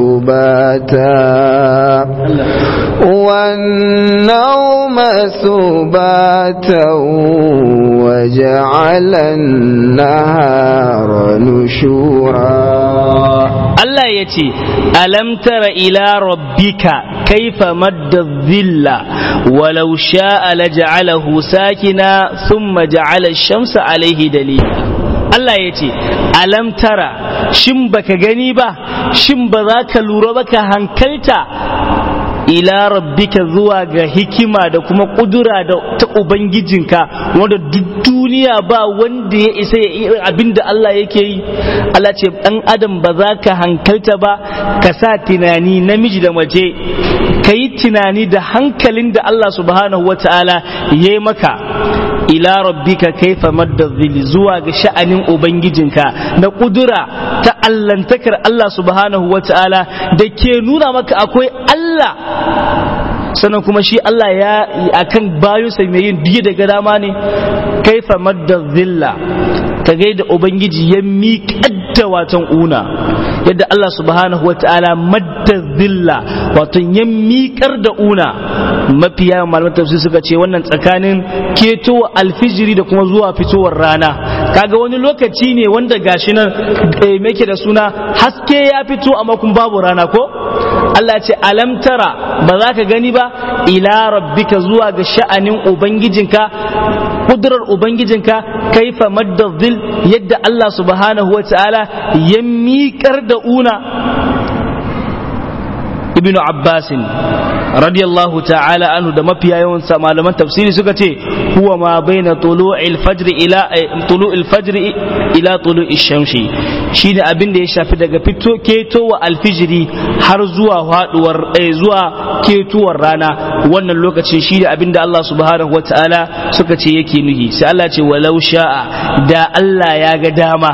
Speaker 1: سباتا وجعل النهار نشورا.
Speaker 2: Allah ya ce alam tara ila rabbika kaifa madda dhilla walau sha'a laj'alahu sakina thumma ja'ala ash-shamsa alayhi dalila. Allah ya ce alam tara shin baka gani ba shin ba za ka lura ba ka hankalta ila rabbika zuwa ga hikima da kuma kudura da ta ubangijinka wanda duk duniya ba wanda ya isa ya yi abinda Allah yake yi. Allah ce dan adam ba za ka hankalta ba ka sa tunani namiji da mace ka yi tunani da hankalin da Allah subhanahu wataala ya yi maka ila rabbika kaifa madda dhilli zuwa ga sha'anin ubangijinka na kudura ta allantakar Allah subhanahu wataala da ke nuna maka akwai Allah, sannan kuma shi Allah ya akan bayonsa mai yin duk daga dama ne. Kaifa madda dhilla ka gaida ubangiji ya miƙar da watan una yadda Allah subhanahu wataala madda dhilla wato ya miƙar da una. Mafiya malaman tafsir suka ce wannan tsakanin ketowa alfijiri da kuma zuwa fitowar rana. Kaga wani lokaci ne wanda gashi nan me yake da suna haske ya fito amma kuma babu rana ko Allah ce alam tara ba za ka gani ba ila rabbika zuwa ga sha'anin ubangijinka kudurar ubangijinka kaifa madda dhil yadda Allah subhanahu wataala ya miƙar da una. Ibnu Abbasin radiyallahu ta'ala anhu da mafiya yawan malaman tafsiri suka ce huwa ma baina tulu'il fajr ila tulu'ish shamsi, shine abin da ya shafi daga ketowa alfijiri har zuwa haduwar zuwa ketowar rana. Wannan lokacin shine abin da Allah subhanahu wataala suka ce yake nuhi. Sai Allah ce walau sha'a da Allah ya ga dama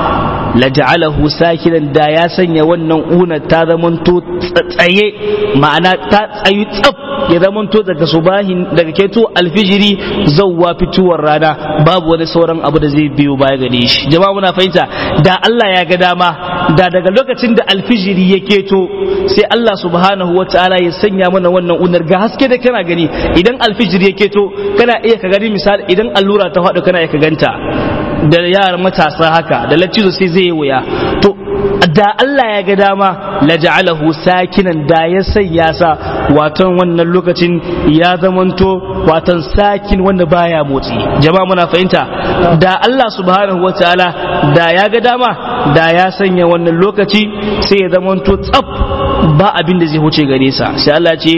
Speaker 2: laja'alahu sakinan da ya sanya wannan una ta zamanto tsaye, ma'ana ta tsayu tsaf ya zamanto daga subahin daga keto alfijiri zawwa fituwar rana babu wani sauran abu da zai biyo baya gare shi. Jama'a muna fahimta, da Allah ya ga dama da daga lokacin da alfijiri ya keto sai Allah subhanahu wataala ya sanya mana wannan unar ga haske da kana gani. Idan alfijiri ya keto kana iya ka gani, misali idan allura ta faɗo kana iya ka ganta da yaran matasa haka da latizo sai zai wuya. To da Allah ya ga dama la ja'alahu sakinan da ya sanya sa watan wannan lokacin ya zamanto watan sakin wanda baya motsi. Jama'a muna fahimta, da Allah subhanahu wataala da ya ga dama da ya sanya wannan lokaci sai ya zamanto tsaf ba abin da zai huce gare sa. Sai Allah ce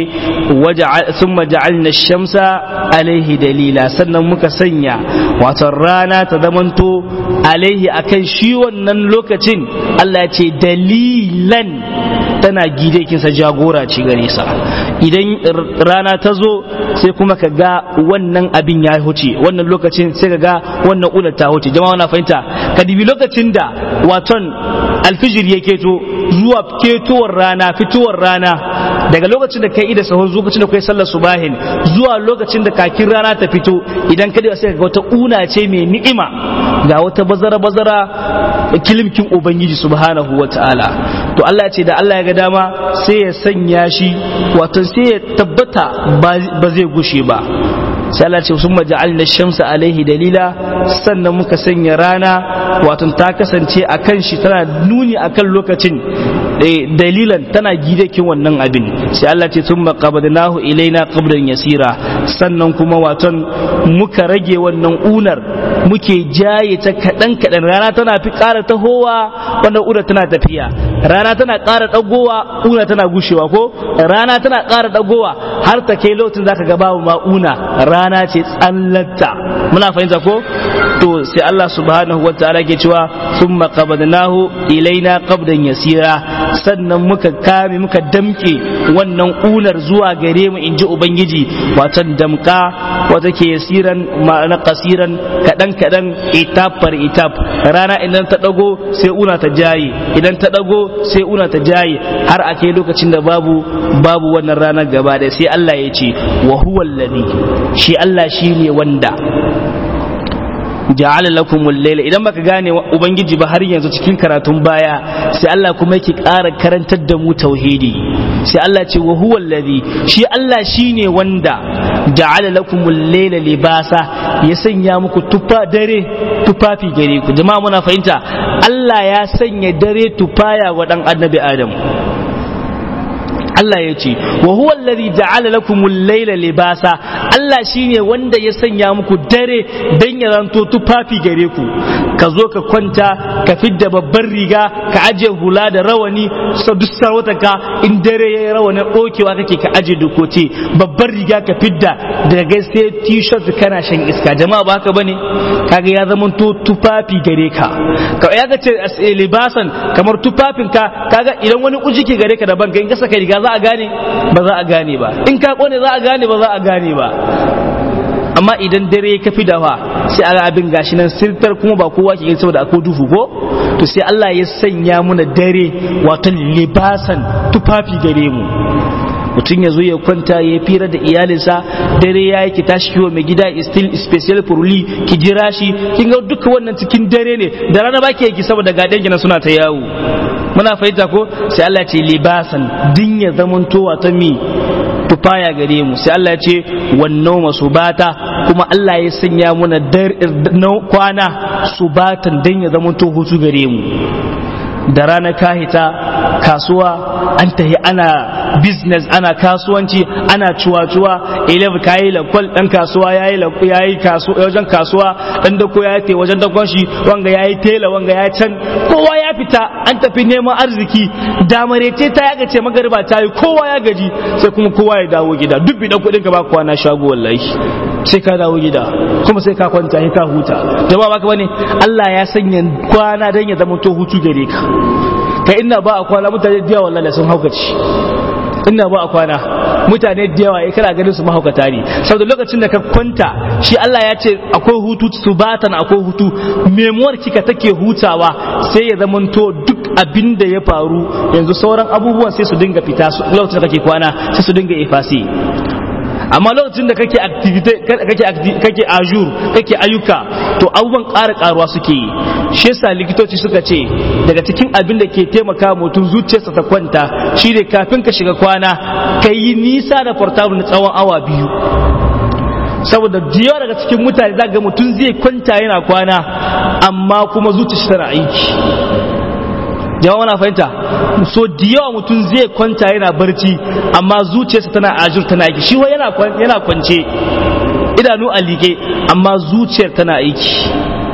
Speaker 2: thumma ja'alna ash-shamsa alaihi dalila, sannan muka sanya watan rana ta zamanto alaihi akan shi wannan lokacin. Allah ya ce dalilan tana gidekinsa jagora ce gare sa. Idan rana ta zo sai kuma ka ga wannan abin ya huce, wannan lokacin sai ka ga wannan ular ta huce. Jama'a na fahimta, ka dibi lokacin da waton alfijir ya keto zuwa ketowar rana fitowar rana, daga lokacin da kai ida sahur lokacin da kai sallar subahin zuwa lokacin da kakin rana ta fito, idan ka sai ka ga wata una ce mai ni'ima, ga wata bazara kilimkin ubangiji subhanahu wataala. To Allah ya ce da Allah ya ga dama sai ya sanya shi wato sai ya tabbata ba zai gushe ba. Sai Allah ce summa ja'alna shamsa alaihi dalila, sannan muka sanya rana wato ta kasance akan shi tana nuni akan lokacin dalilan tana gidakin wannan abin. Sai Allah ce summa qabadnahu ilaina qabdan yasira, sannan kuma wato muka rage wannan unar muke jaye ta kadan rana tana fi ƙara tahowa wannan unar tana tafiya, rana tana ƙara dagowa una tana gushewa ko rana tana ƙara dagowa har ta kai lokacin zaka ga babu ma'una, rana ce tsallata. Muna fahimta ko? To sai Allah subhanahu wataala ke cewa thumma qabadnahu ilaina qabdan yasira, sannan muka kame muka damke wannan unar zuwa gare mu inji ubangiji, watan damka wata ke yasiran ma'ana qasiran kadan itap par itap. Rana idan ta dago sai una ta jaye, idan ta dago sai una ta jaye har a kai lokacin da babu wannan ranar gaba da. Sai Allah ya ce wa huwa alladhi, shi Allah shine wanda ja'ala lakumul layla. Idan baka gane ubangiji ba har yanzu cikin karatun baya, sai Allah kuma yake ƙara karantar da mu tauhidi. Sai Allah ce wa huwa alladhi, shi Allah shine wanda ja'ala lakumul layla libasa, ya sanya muku tufafi gare ku. Jama'a muna fahimta, Allah ya sanya dare tufaya wa dan annabi Adam. Allah ya ce wa huwa alladhi ja'ala lakumul layla libasa Allah shine wanda ya sanya muku dare dan ya zanto tufafi gare ku ka zo ka kwanta ka fidda babbar riga ka aje hula da rawani duk sarautarka in dare yayi rawanin dokewa kake ka aje dokote babbar riga ka fidda daga gaske t-shirt kana shan iska jama'a ba haka bane kaga ya zama to tufafi gare ka ya ga ce libasan kamar tufafin ka kaga idan wani kuji ke gare ka daban ka in ka saka riga za a gane ba za a gane ba in ka kone za a gane ba za a gane ba amma idan dare ka fi dawa sai a abin gashi nan sirtar kuma ba kowa ke gani saboda akwai duhu ko to sai Allah ya sanya muna dare wato libasan tufafi gare mu mutum ya zo ya kwanta ya fira da iyalinsa dare ya yi ki tashi kiwo mai gida still special furuli ki jira shi kin ga duka wannan cikin dare ne da rana ba ke ki saboda ga dangin suna ta yawo muna fahimta ko sai Allah ya ce libasan din ya zamanto wato mi tufaya gare mu sai Allah ya ce wannan masubata kuma Allah ya sanya muna kwana subatan dan ya zamanto hutu gare mu da rana ka hita kasuwa an tahi ana business ana kasuwanci ana cuwa-cuwa 11 kayi lakwal dan kasuwa yayi kasuwa wajen kasuwa dan dako yayi te wajen dakon shi wanga yayi tela wanga yayi can kowa ya fita an tafi neman arziki damarece ta yaga ce magariba ta yi kowa ya gaji sai kuma kowa ya dawo gida duk bi dan kudin ka ba kwana shago wallahi sai ka dawo gida kuma sai ka kwanta sai ka huta jama'a baka bane Allah ya sanya kwana dan ya zama to hutu gare ka kai ina ba a kwana mutane da yawa wallahi sun haukaci ina ba a kwana mutane da yawa kana ganin su mahaukata ne saboda lokacin da ka kwanta shi Allah ya ce akwai hutu subatan akwai hutu memuwar kika take hutawa sai ya zamanto duk abin da ya faru yanzu sauran abubuwan sai su dinga fita lokacin da kake kwana sai su dinga ifasi amma lokacin da kake activity kake ajur kake ayyuka to abubuwan ƙara ƙaruwa suke yi shi yasa likitoci suka ce daga cikin abin da ke taimaka mutum zuciyarsa ta kwanta shine kafin ka shiga kwana ka yi nisa da portable na tsawon awa 2 saboda jiya daga cikin mutane za ga mutum zai kwanta yana kwana amma kuma zuciyarsa tana aiki jama'a na fahimta so da yawa mutum zai kwanta yana barci amma zuciyarsa tana ajur tana aiki shi wai yana kwance idanu a liƙe amma zuciyar tana aiki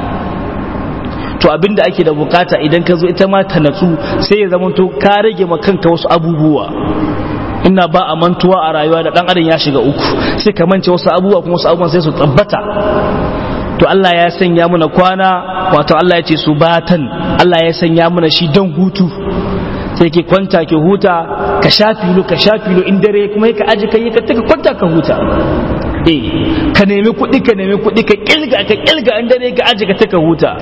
Speaker 2: to abinda ake da bukata idan ka zo ita ma ta natsu sai ya zama to ka rage ma kanka wasu abubuwa ina ba a mantuwa a rayuwa da dan adam ya shiga uku sai ka mance wasu abubuwa kuma wasu abubuwan sai su tabbata to Allah ya sanya muna kwana wato Allah ya ce subatan Allah ya sanya muna shi dan hutu sai ke kwanta ke huta ka sha filo in dare kuma ka aji kai ka taka kwanta ka huta ka nemi kuɗi ka kilga in dare ka aji ka taka huta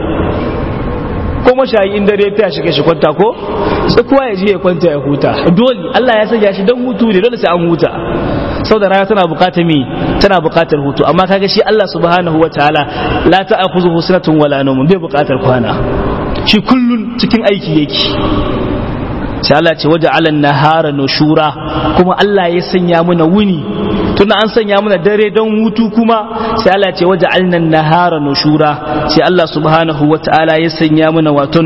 Speaker 2: ko mashayi in dare ta shiga shi kwanta ko sai kowa ya je ya kwanta ya huta dole Allah ya sanya shi dan hutu ne dole sai an huta saboda rana tana bukatar hutu amma kaga shi Allah subhanahu wataala la ta'khudhuhu sinatun wala nawm bai bukatar kwana shi kullun cikin aiki yake sai Allah ce waja'ala an-nahara nushura kuma Allah ya sanya mana wuni tunda an sanya mana dare don hutu kuma sai Allah ce waja'alna an-nahara nushura sai Allah subhanahu wataala ya sanya mana waton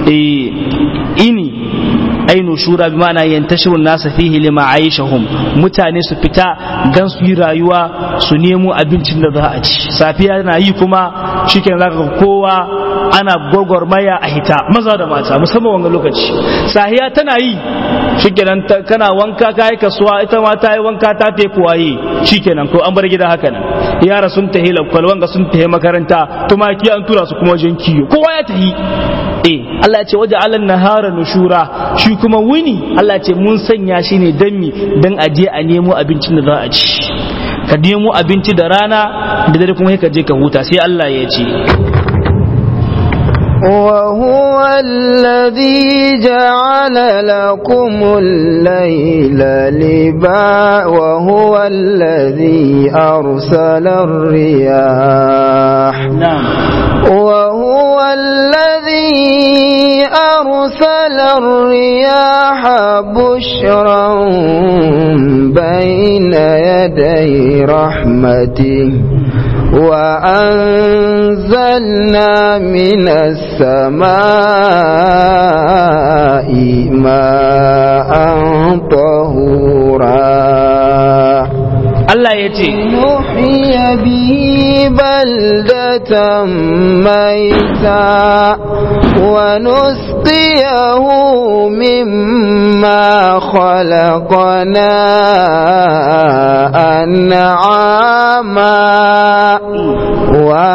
Speaker 2: ini ainu shura bi ma'ana yantashiru nasa fihi lima aishahum mutane su fita dan su yi rayuwa su nemo abincin da za a ci safiya na yi kuma shikenan zaka kowa ana gwagwarmaya a hita maza da mata musamman wannan lokaci sahiya tana yi shikenan kana wanka kai kasuwa ita ma ta yi wanka ta tafi waye shikenan ko an bar gida haka nan yara sun tahi lakwal wanga sun tahi makaranta tumaki an tura su kuma wajen kiyo kowa ya tahi Allah ya ce waje alan nahara nushura shi kuma wuni Allah ya ce mun sanya shi ne dan aje a nemo abincin da za a ci ka nemo abinci da rana da dare kuma ka je ka huta sai Allah ya ce
Speaker 1: وهو الذي جعل لكم الليل لباسا وهو الذي أرسل الرياح وهو الذي أرسل الرياح بشرا بين يدي رحمته وأنزلنا من السماء ماء طهورا
Speaker 2: yace
Speaker 1: nuhyiya bihi baldatan maita wa nusqiyahu mimma khalaqna an'ama wa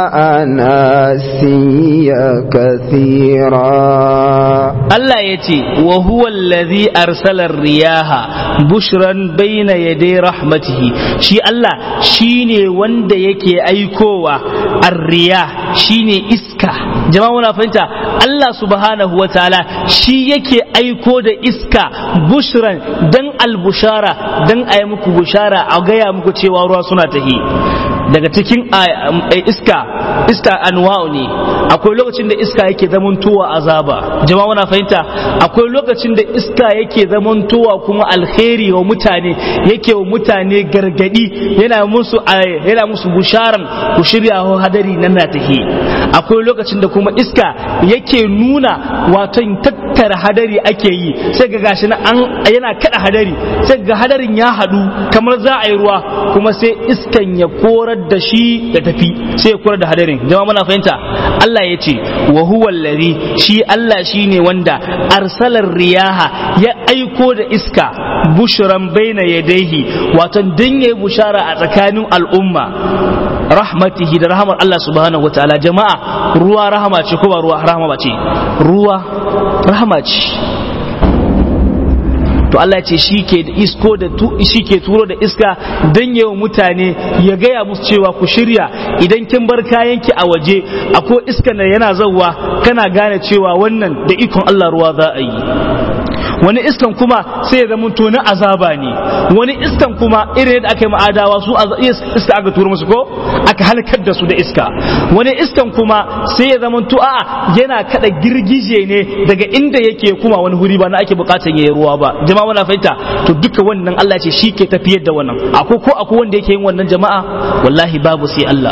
Speaker 1: anasiya kathira.
Speaker 2: Allah yace wa huwa allazi arsala ar-riyaha bushran bayna yaday rahmatihi. Shi Allah shine wanda yake aikowa ar-riyah, shine iska. Jama'a muna fahimta, Allah subhanahu wa ta'ala shi yake aiko da iska bushran dan al-bushara, dan ayi muku bushara, a gaya muku cewa ruwa suna tahi. Daga cikin iska anwa'u ne. Akwai lokacin da iska yake zamantowa azaba, jama'a muna fahimta. Akwai lokacin da iska yake zamantowa kuma alkhairi wa mutane, yake wa mutane gargadi, yana musu busharan ku shirya hadari nan na tahi. Akwai lokacin da kuma iska yake nuna wato tattara hadari ake yi, sai ga gashi yana kada hadari, sai ga hadarin ya hadu kamar za a yi ruwa, kuma sai iskan ya korar da shi ya tafi, sai ya korar da hadarin. Jama'a muna fahimta. Allah ya ce wa huwa allazi, shi Allah shine wanda arsalar riyaha, ya aiko da iska bushran baina yadayhi, wato dan yayi bushara a tsakanin al'umma, rahmatihi, da rahmar Allah subhanahu wataala. Jama'a, ruwa rahama ce ko ba ruwa rahama ce? Ruwa rahama ce. To Allah ce shi ke turo da iska don yawan mutane, ya gaya musu cewa ku shirya, idan kin bar kayanki a waje akwai iska da yana zauwa, kana gane cewa wannan da ikon Allah ruwa za a yi. Wani iskan kuma sai ya zama to na azaba ne, wani iskan kuma irin yadda aka yi ma'adawa su iska aka turo musu ko aka halakar da su da iska. Wani iskan kuma sai ya zama to yana kada girgije ne daga inda yake kuma wani huri ba na ake bukatan yayi ruwa ba. Jama'a muna fahimta. To duka wannan Allah ce shi ke tafiyar da wannan. Akwai wanda yake yin wannan jama'a? Wallahi babu, sai Allah.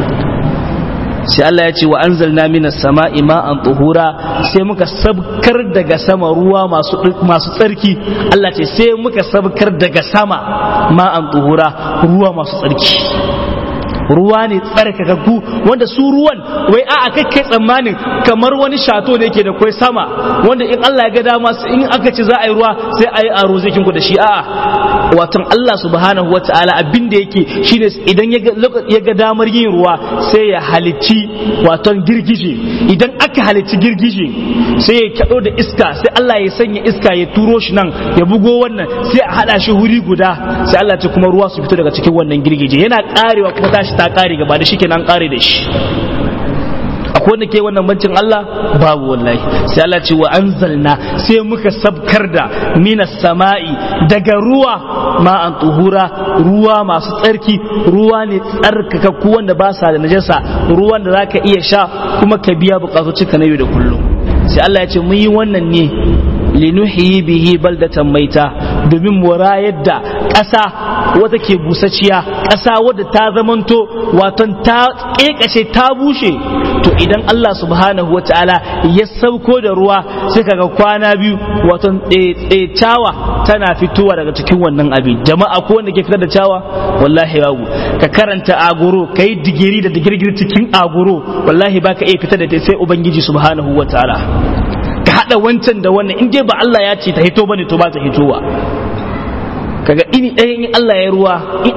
Speaker 2: Sai Allah ya ce wa anzalna minas sama'i ma'an tuhura, sai muka sabkar daga sama ruwa masu tsarki. Allah ce sai muka sabkar daga sama ma'an tuhura, ruwa masu tsarki. Ruwa ne tsarkakakku, wanda su ruwan wai kai tsammanin kamar wani shato da yake da kwai sama, wanda in Allah ya ga dama in aka ce za a yi ruwa sai a yi aro zai kinku da shi. Watan Allah subhanahu wa ta'ala abin da yake shine idan ya ga damar yin ruwa sai ya halicci watan girgije. Idan aka halicci girgije sai ya kaɗo da iska, sai Allah ya sanya iska ya turo shi nan ya bugo wannan, sai a haɗa shi huri guda, sai Allah ce kuma ruwa su fito daga cikin wannan girgije. Yana karewa kuma tashi ta kare gaba da shi kenan, kare da shi. Akwai wanda ke wannan bancin Allah? Babu wallahi. Sai Allah ce wa anzalna, sai muka sabkar da minas sama'i, daga ruwa ma'an tuhura, ruwa masu tsarki, ruwa ne tsarkakakku wanda ba sa da najasa, ruwan da zaka iya sha kuma ka biya bukatocinka na yau da kullum. Sai Allah ya ce mun yi wannan ne linuhyi bihi baldatan maita, domin mu rayar da ƙasa wata ke busaciya, ƙasa wadda ta zamanto waton ta ƙeƙashe ta bushe. To idan Allah subhanahu wa ta'ala ya sauko da ruwa, sai kaga kwana biyu waton cawa tana fitowa daga cikin wannan abin. Jama'a ko wanda ke fitar da cawa? Wallahi babu. Ka karanta aguro, kai digiri da digirgir cikin aguro, wallahi baka iya fitar da ta sai Ubangiji subhanahu wa ta'ala. Ka haɗa wancan da wannan, in dai ba Allah ya ce ta hito bane to ba ta hitowa. Kaga ini ɗaya in Allah ya ruwa, in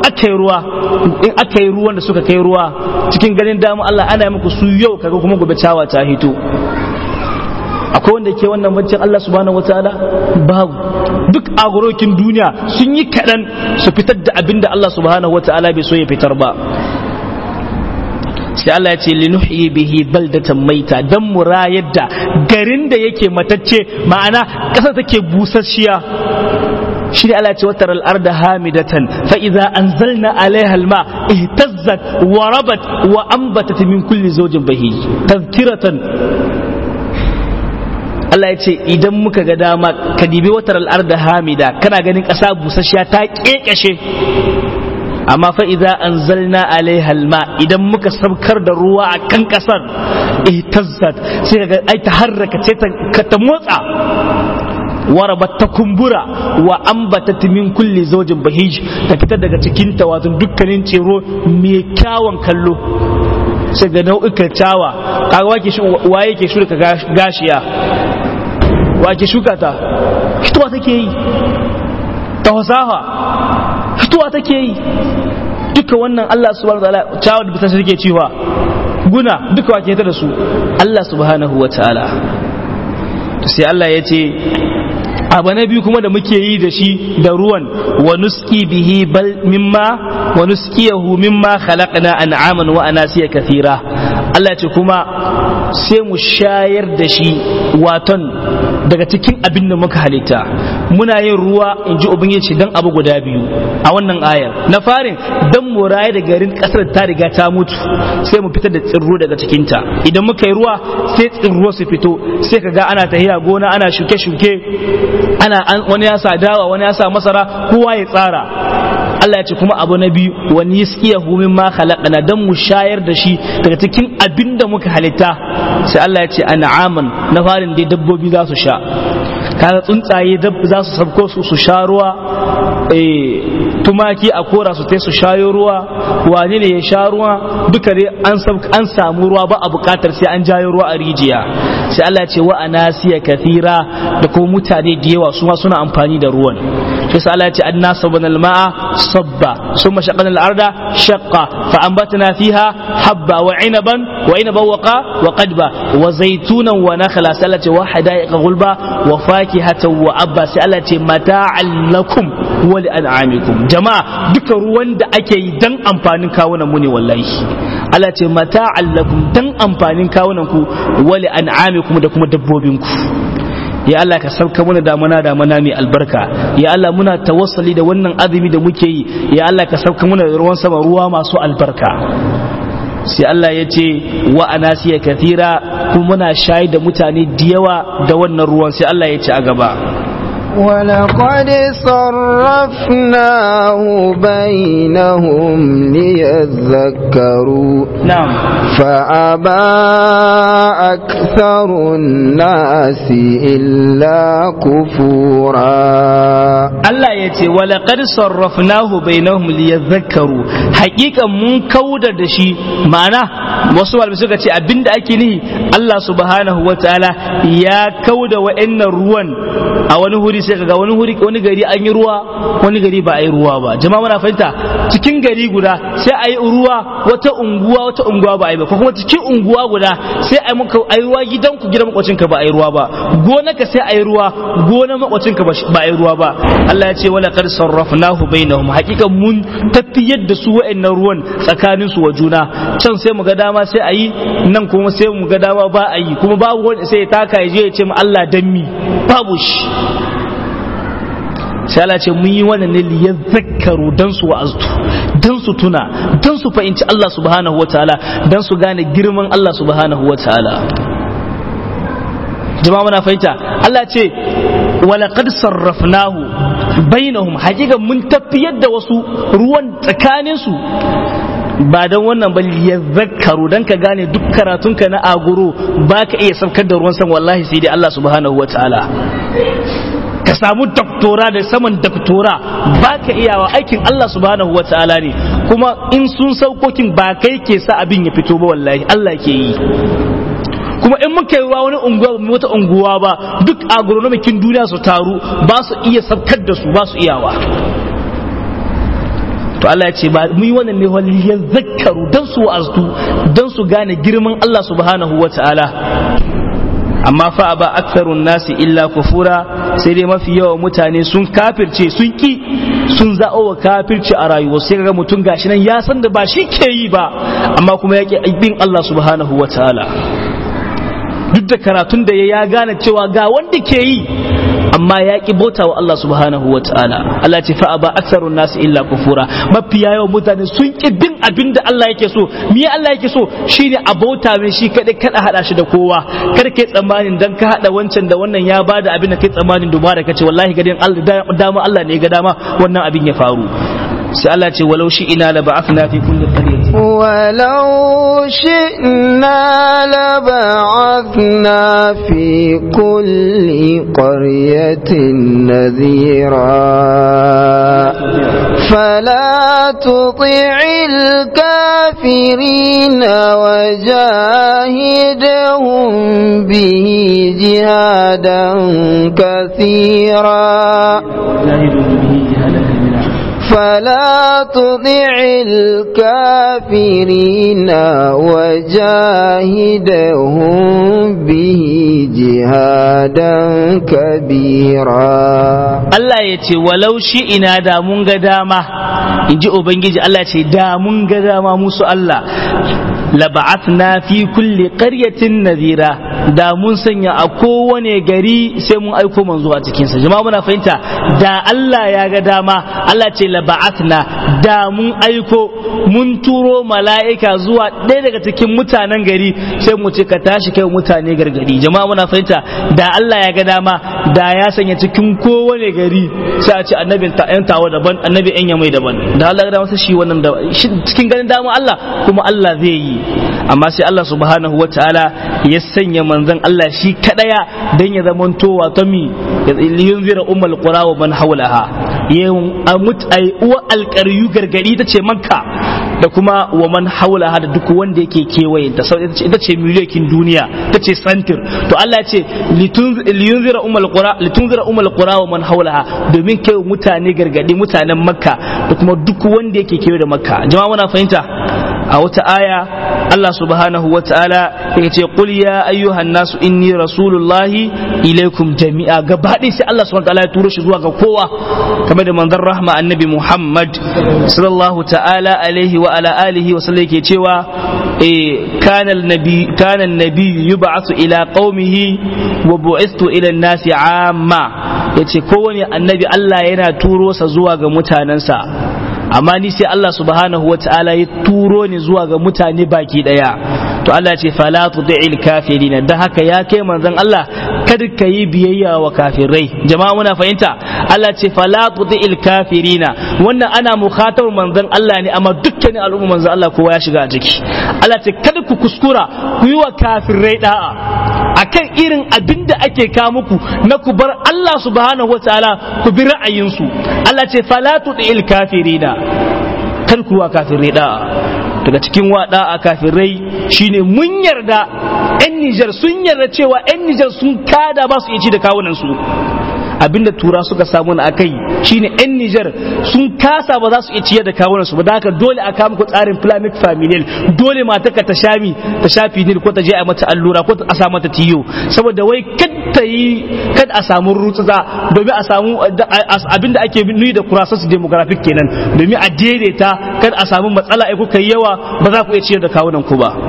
Speaker 2: aka yi ruwan da suka kai ruwa cikin ganin dama Allah ana yi muku su yau, kaga kuma gobe cawa ta hito. Akwai wanda ke wannan bancin Allah subhanahu wataala? Babu. Duk agurokin duniya sun yi kaɗan su fitar da abin da Allah subhanahu wataala bai so ya fitar ba. Sai Allah ya ce linuhyi bihi baldatan maita, dan mu rayar da garin da yake matacce, ma'ana ƙasa take busasshiya. Shi ne Allah ya ce watar al'arda hamidatan fa idza anzalna alaiha alma ihtazzat wa rabat wa anbatat min kulli zawjin bahij tazkiratan. Allah ya ce idan muka ga dama ka dibi watar al'arda hamida, kana ganin ƙasa busasshiya ta ƙeƙashe, amma fa idza anzalna alaiha alma, idan muka sabkar da ruwa a kan kasar ihtazzat, sai kaga ai ta harraka, sai ta motsa. warabat ta kumbura wa ambatat min kulli zawjin bahij ta fitar daga cikin ta wato dukkanin tsiro mai kyawun kallo sai ga nau'ikan ciyawa kaga waye ke shuka gashiya wake shuka ta fitowa take yi ta fasaha fitowa take yi duka wannan Allah subhanahu wa ta'ala ciyawa da bisa take cewa guna duka wake ta da su Allah subhanahu wa ta'ala sai Allah ya ce abu na biyu kuma da muke yi da shi da ruwan wa nuski bihi bal mimma wa nuskiyahu mimma khalaqna an'aman wa anasiya kathira Allah ce kuma sai mu shayar da shi waton daga cikin abin da muka halitta muna yin ruwa in ji ubangiji dan abu guda biyu a wannan ayar na farin dan mu raye da garin kasar ta riga ta mutu sai mu fitar da tsirro daga cikin ta idan muka yi ruwa sai tsirro su fito sai kaga ana tahiya gona ana shuke-shuke wani ya sa dawa wani ya sa masara kowa ya tsara Allah ya ce kuma abu na biyu wani yaskiyahu mimma khalaqna dan mu shayar da shi daga cikin abin da muka halitta sai Allah ya ce an'aman na farin dai dabbobi za su sha kaga tsuntsaye za su sabko su sha ruwa tumaki a kora su tai su shayo ruwa wani ne ya sha ruwa duka dai an samu ruwa ba a bukatar sai an jayo ruwa a rijiya sai Allah ya ce wa anasiya kathira da kuma mutane da yawa su ma suna amfani da ruwan sai Allah ya ce anna sabana alma'a sabba summa shaqana al-arda shaqqa fa anbatna fiha habba wa inaban wa qadba wa zaytunan wa nakhla sai Allah ya ce wa hadaiqa gulba wa fakihatan wa abba sai Allah ya ce mata'al lakum wa li an'amikum jama'a duka ruwan da ake yi dan amfanin kawunan mu ne wallahi Allah ce mata'al lakum dan amfanin kawunan ku wa li an'amikum da kuma dabbobin ku ya Allah ka sauka mana damana mai albarka ya Allah muna tawassuli da wannan azumi da muke yi ya Allah ka sauka mana ruwan sama ruwa masu albarka sai Allah ya ce wa anasiya kathira kuma muna shayar da mutane da yawa da wannan ruwan sai Allah ya ce a gaba
Speaker 1: ولقد صرفناه بينهم ليذكروا
Speaker 2: نعم
Speaker 1: فأبى أكثر الناس إلا كفورا
Speaker 2: Allah ya ce walaƙar sarrafnahu bainahum liyadhakkaru haƙiƙa mun kauda da shi ma'ana wasu malamai suka ce abinda ake nihi Allah subhanahu wataala ya kauda wa'annan ruwan a wani huri sai kaga wani gari an yi ruwa wani gari ba a yi ruwa ba jama'a muna fahimta cikin gari guda sai a yi ruwa wata unguwa ba a yi ba ko kuma cikin unguwa guda sai a yi muka a yi ruwa gidan makwacinka ba a yi ruwa ba gonaka sai a yi ruwa gonar makwacinka ba a yi ruwa ba Allah ya ce wala qad sarrafnahu bainahum haqiqan mun tafiyar da su wa'annan ruwan tsakanin su wa juna can sai mu ga dama sai a yi nan kuma sai mu ga dama ba a yi kuma babu wanda sai ya taka ya je ya ce mu Allah dammi babu shi sai Allah ce mun yi wannan ne liyan zakkaru dan su wa'aztu dan su tuna dan su fahimci Allah subhanahu wataala dan su gane girman Allah subhanahu wataala jama'a muna fahimta Allah ce walaqad sarrafnahu bainahum haqiqa mun tafiyar da wasu ruwan tsakanin su ba dan wannan ba liyadhakkaru dan ka gane duk karatunka na aguro baka iya saukar da ruwan san wallahi sai dai Allah subhanahu wataala ka samu doktora da saman doktora ba ka iyawa aikin Allah subhanahu wa ta'ala ne kuma in sun saukokin ba kai ke sa abin ya fito ba wallahi Allah ke yi kuma in muka yi wani unguwa wata unguwa ba duk agronomikin duniya su taru ba su iya sabkar da su ba su iyawa to Allah ya ce ba mu yi wannan ne waliyan zakkaru dan su wa'aztu dan su gane girman Allah subhanahu wa ta'ala amma fa ba aktharun nasi illa kufura sai dai mafi yawan mutane sun kafirce sun ki sun za'o wa kafirce a rayuwa sai kaga mutum gashi nan ya san da ba shi ke yi ba amma kuma yake bin Allah subhanahu wataala duk da karatun da ya gane cewa ga wanda ke yi amma ya ki bauta wa Allah subhanahu wataala Allah ce fa ba aktharun nasi illa kufura mafi yawan mutane sun ki bin abin da Allah yake so me Allah yake so shine a bauta mai shi kada hada shi da kowa kada kai tsammanin dan ka hada wancan da wannan ya bada abin da kai tsammanin dubara kace wallahi gadin Allah dama Allah ne ga dama wannan abin ya faru sai Allah ce walau shi ina la ba'athna fi kulli qaryatin
Speaker 1: ولو شئنا لبعثنا في كل قرية نذيرا فلا تطع الكافرين وجاهدهم به جهادا كثيرا فلا تطع الكافرين وجاهدهم به جهادا كبيرا
Speaker 2: Allah ya ce walau shi ina da mun ga dama in ji Ubangiji Allah ce da mun ga dama musu Allah laba'athna fi kulli qaryatin nadhira da mun sanya a kowane gari sai mun aiko manzo a cikinsa jama'a muna fahimta da Allah ya ga dama Allah ce laba'athna da mun aiko mun turo mala'ika zuwa ɗaya daga cikin mutanen gari sai mu ce ka tashi kai mutane gargadi jama'a muna fahimta da Allah ya ga dama da ya sanya cikin kowane gari sai a ce annabin ta yan tawa daban annabi yan yamai daban da Allah ya ga dama sai shi wannan da cikin ganin dama Allah kuma Allah zai yi amma sai Allah subhanahu wataala ya sanya manzon Allah shi kadaya dan ya zamanto wato mi yunzira ummul qura wa man hawlaha yayin uwa alqaryu gargadi tace makka da kuma wa man hawlaha da duk wanda yake kewayen ta ita ce miliyoyin duniya tace santir to Allah ya ce liyunzira ummul qura wa man hawlaha domin kai mutane gargadi mutanen makka da kuma duk wanda yake kewaye da makka jama'a muna fahimta a wata aya Allah subhanahu wa ta'ala ya ce qul ya ayyuhan nasu inni rasulullahi ilaikum jami'a gabaɗaya sai Allah subhanahu wa ta'ala ya turo shi zuwa ga kowa kamar da manzon rahma annabi Muhammad sallallahu ta'ala alaihi wa ala alihi wa sallam yake cewa kana an-nabi yub'athu ila qaumihi wa bu'ithtu ila an-nasi 'amma yace kowane annabi Allah yana turo sa zuwa ga mutanansa amma ni sai Allah subhanahu wa ta'ala ya turo ni zuwa ga mutane baki daya to Allah ce fala tud'il kafirin dan haka ya kai manzon Allah kada ka yi biyayya wa kafirai jama'a muna fahimta Allah ce fala tud'il kafirin wannan ana mukhatabun manzon Allah ne amma dukkanin al'umma manzon Allah kowa ya shiga a jiki Allah ce kada ku kuskura ku yi wa kafirai da'a akan irin abin da ake kawo muku na ku bar Allah subhanahu wa ta'ala ku bi ra'ayinsu Allah ce fala tud'il kafirina kar kuwa kafirai da'a daga cikin wada a kafirai shine mun yarda yan Nijar sun yarda cewa yan Nijar sun kada ba su iya ci da kawunan su abinda tura suka samu na akai shine yan Nijar sun kasa ba za su iya ciyar da kawunan su ba da haka dole a kama ku tsarin Islamic familial dole mata ka ta shafi ne ko ta je a mata allura ko a sa mata tiyo saboda wai kad a samu rutsuza domin a samu abinda ake nuni da process demographic kenan domin a daidaita kad a samu matsala ai kuka yawa ba za ku iya ciyar da kawunan ku ba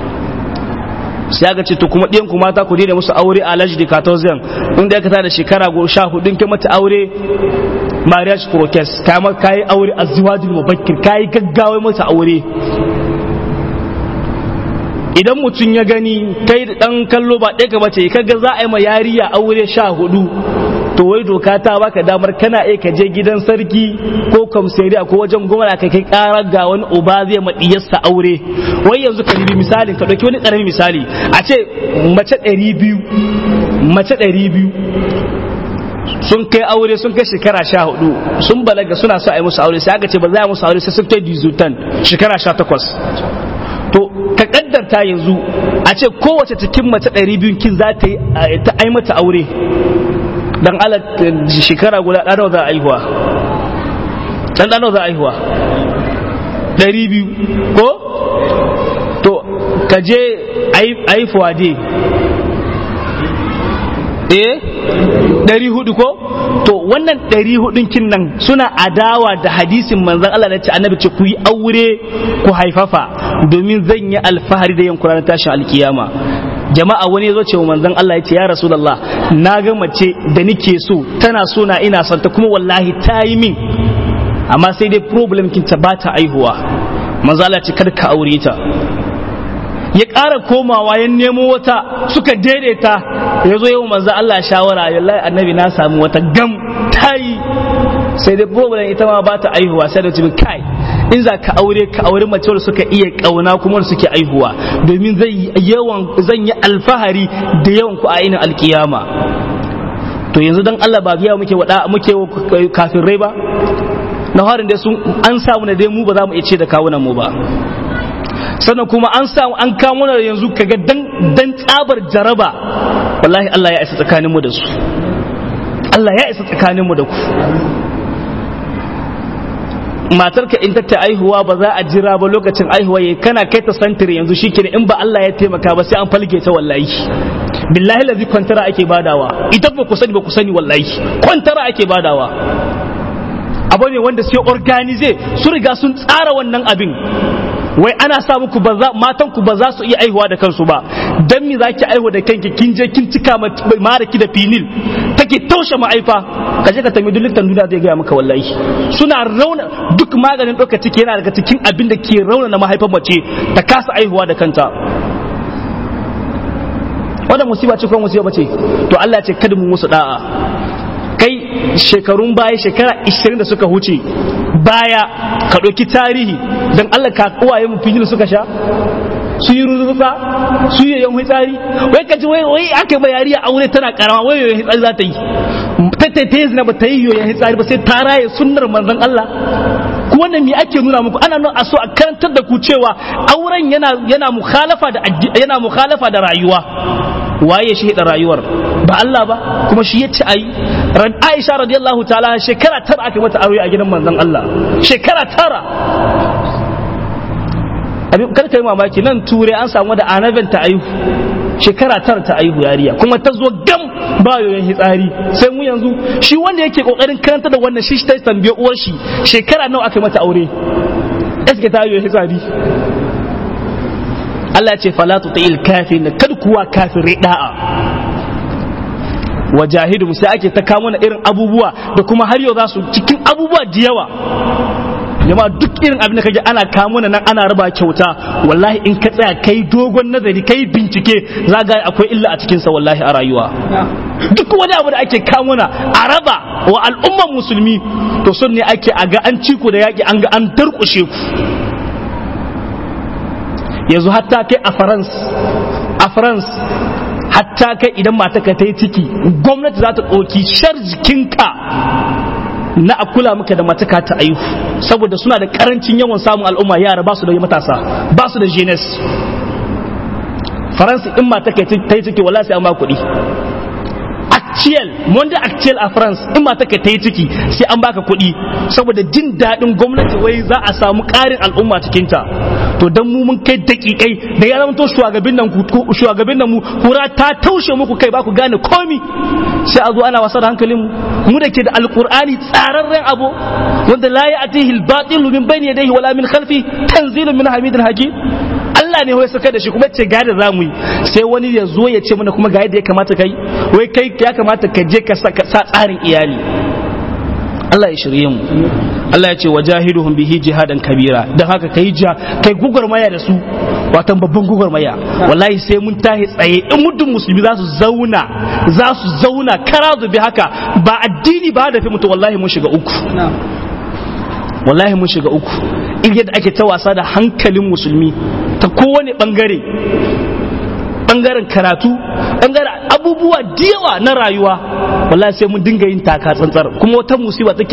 Speaker 2: sai aka ce to kuma ɗiyan ku mata ku daina musu aure a laji da 14 inda aka tada shekara 14 kai mata aure marriage protest kai aure azwajul mubakkir kai gaggawa mata aure idan mutum ya gani kai da dan kallo ba ɗaya ka bace kaga za a yi ma yariya aure 14 to wai doka ta baka damar kana ka je gidan sarki ko kamsariya ko wajen gwamna ka kai karar ga wani uba zai ma diyarsa aure wai yanzu ka bi misalin ka dauki wani karamin misali a ce mace 200 sun kai aure sun kai shekara 14 sun balaga suna so a yi musu aure sai aka ce ba za a yi musu aure sai sun kai 18 shekara 18 to ka kaddarta yanzu a ce kowace cikin mace 200 kin za ta yi mata aure dan ala shekara guda ɗano za a aihuwa ɗan ɗano za a aihuwa 200 ko to ka je aifuwa dai 400 ko to wannan 400 kin nan suna adawa da hadisin manzon Allah da ce annabi ce ku yi aure ku haifafa domin zan yi alfahari da yin Qur'ani tashin alkiyama jama'a wani yazo ce wa manzon Allah ya ce ya rasulullah na ga mace da nike so tana so na ina son ta kuma wallahi ta yi min amma sai dai problem kin ta bata aihuwa manzon Allah ce kada ka aure ta ya ƙara komawa ya nemo wata suka daidaita ya zo yau manzo Allah shawara wallahi annabi na samu wata gam tayi sai dai problem ita ma ba ta aihuwa sai da tibin kai in za ka aure mace wanda suka iya kauna kuma suke aihuwa domin zan yi alfahari da yawan ku a inin alkiyama. To yanzu dan Allah ba biya muke kafirai ba na harin da an samu na dai mu ba za mu iya ce da kawunan mu ba, sannan kuma an kawo mana yanzu kaga dan tsabar jaraba wallahi Allah ya isa tsakanin mu da su, Allah ya isa tsakanin mu da ku. Matarka in ta aihuwa ba za a jira ba lokacin aihuwa yayi kana kai ta santiri yanzu shikenan in ba Allah ya taimaka ba sai an falge ta wallahi billahi lazi kwantara ake badawa idan ba ku sani wallahi kwantara ake badawa. Abu ne wanda sai organize su riga sun tsara wannan abin wai ana sa muku matan ku ba za su iya aihuwa da kansu ba, dan me zaki aihu da kanki kin je kin cika mara ki da finil take taushe ma'aifa kaje ka tambayi dukkan duniya zai ga maka wallahi suna rauna duk maganin doka ciki yana daga cikin abin da ke rauna na mahaifar mace ta kasa aihuwa da kanta. Wannan musiba ce ko musiba ce? To Allah ya ce kada mu musu da'a. Kai shekarun baya shekara 20 da suka huce baya ka ɗauki tarihi don Allah ka uwaye mu fijin suka sha su yi ruzutsa su yi yan hitsari wai ka ji wai aka ba yariya aure tana karama wai yoyon hitsari za ta yi ta yi zina ba ta yi yoyon hitsari ba sai ta raye sunnar manzon Allah. Ku wannan me ake nuna muku? Ana nuna a so a karantar da ku cewa auren yana mukhalafa da rayuwa. Waye shi da rayuwar ba Allah ba kuma shi yace ayi. Aisha radiyallahu ta'ala shekara 9 aka mata aure a gidan manzon Allah, shekara 9. abin kar kai mamaki nan ture an samu da anaben ta aihu shekara 9 ta aihu yariya kuma ta zo gam ba yoyon hitsari. Sai mu yanzu shi wanda yake kokarin karanta da wannan shi ta tambaye uwar shi shekara nawa aka mata aure eske ta yoyon hitsari. Allah ya ce fala tutil kafirin kad kuwa kafirai da'a wajahidu sai ake ta kawo mana irin abubuwa da kuma har yau za su cikin abubuwa da yawa jama'a duk irin abin da kaje ana kawo nan ana raba kyauta wallahi in ka tsaya kai dogon nazari kai bincike za ga akwai illa a cikin sa wallahi a rayuwa. Duk wani abu da ake kawo a raba wa al'ummar musulmi to son ne ake a ga an ci ku da yaki an ga an darkushe ku. Yanzu hatta kai a France hatta kai idan mataka ta yi ciki gwamnati za ta ɗauki shar jikinka na a kula maka da mataka ta aihu saboda suna da karancin yawan samun al'umma yara ba su da matasa ba su da jeunesse. France in mataka ta yi ciki wallahi sai an ba kuɗi. Monde actuel a France in mataka ta yi ciki sai an baka kuɗi saboda jin daɗin gwamnati wai za a samu ƙarin al'umma cikinta. To dan mu mun kai dakikai da ya zama to shugabannin mu kura ta taushe muku kai ba ku gane komi sai a zo ana wasa da hankalin mu da ke da alqur'ani tsararren abu wanda la ya'tihi al-batil min bayni yadayhi wala min khalfi tanzilun min hamidin hakim. Allah ne ya saka da shi kuma ce ga da zamu yi sai wani ya zo ya ce mana kuma ga yadda ya kamata kai wai kai ya kamata ka je ka sa tsarin iyali. Allah ya shirye mu. Allah ya ce wajahiduhum bihi jihadan kabira dan haka kai gugurmaya da su watan babban gugurmaya wallahi sai mun tahi tsaye in muddin musulmi za su zauna karazu bi haka ba addini ba da fi mutu wallahi mun shiga uku. Wallahi mun shiga uku in yadda ake ta wasa da hankalin musulmi ta kowane bangaren karatu bangaren abubuwa diyawa na rayuwa wallahi sai mun dinga yin taka tsantsar kuma wata musiba take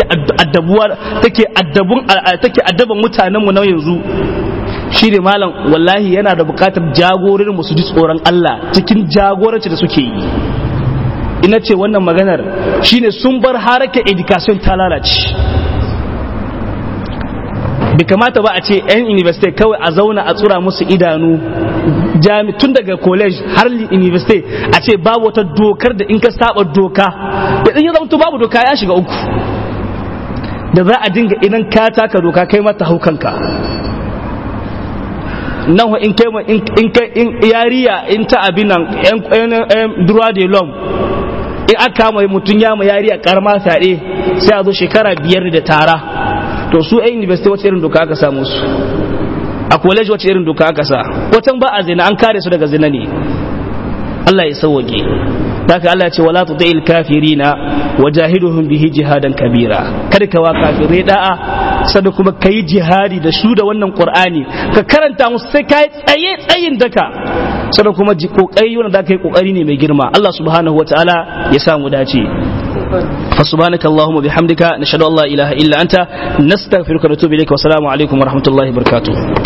Speaker 2: addaban mutanen mu na yanzu shi ne malam wallahi yana da bukatar jagororin mu su ji tsoron Allah cikin jagoranci da suke yi. Ina ce wannan maganar shine sun bar harkar education ta lalace. Bai kamata ba a ce 'yan university kawai a zauna a tsura musu idanu tun daga college har university a ce babu wata dokar da in ka saba doka da in ya zama babu doka ya shiga uku da za a dinga idan ka taka doka kai mata haukanka nan in yariya in ta abin nan droit de l'homme in aka mai mutum ya ma yariya karama fyaɗe sai a zo shekara 5 da tara. To su a university wace irin doka aka samu su a college wace irin doka aka sa watan ba a zina an kare su daga zina ne Allah ya sauke haka Allah ya ce wala tuti'il kafirina wajahiduhum bihi jihadan kabira kada ka wa kafirai da'a sannan kuma kai jihadi da su da wannan Qur'ani ka karanta musu sai kai tsayin daka sannan kuma kokari wanda kai kokari ne mai girma Allah subhanahu wataala ya samu dace فسبحانك اللهم وبحمدك نشهد ان لا اله الا انت نستغفرك ونتوب اليك والسلام عليكم ورحمه الله وبركاته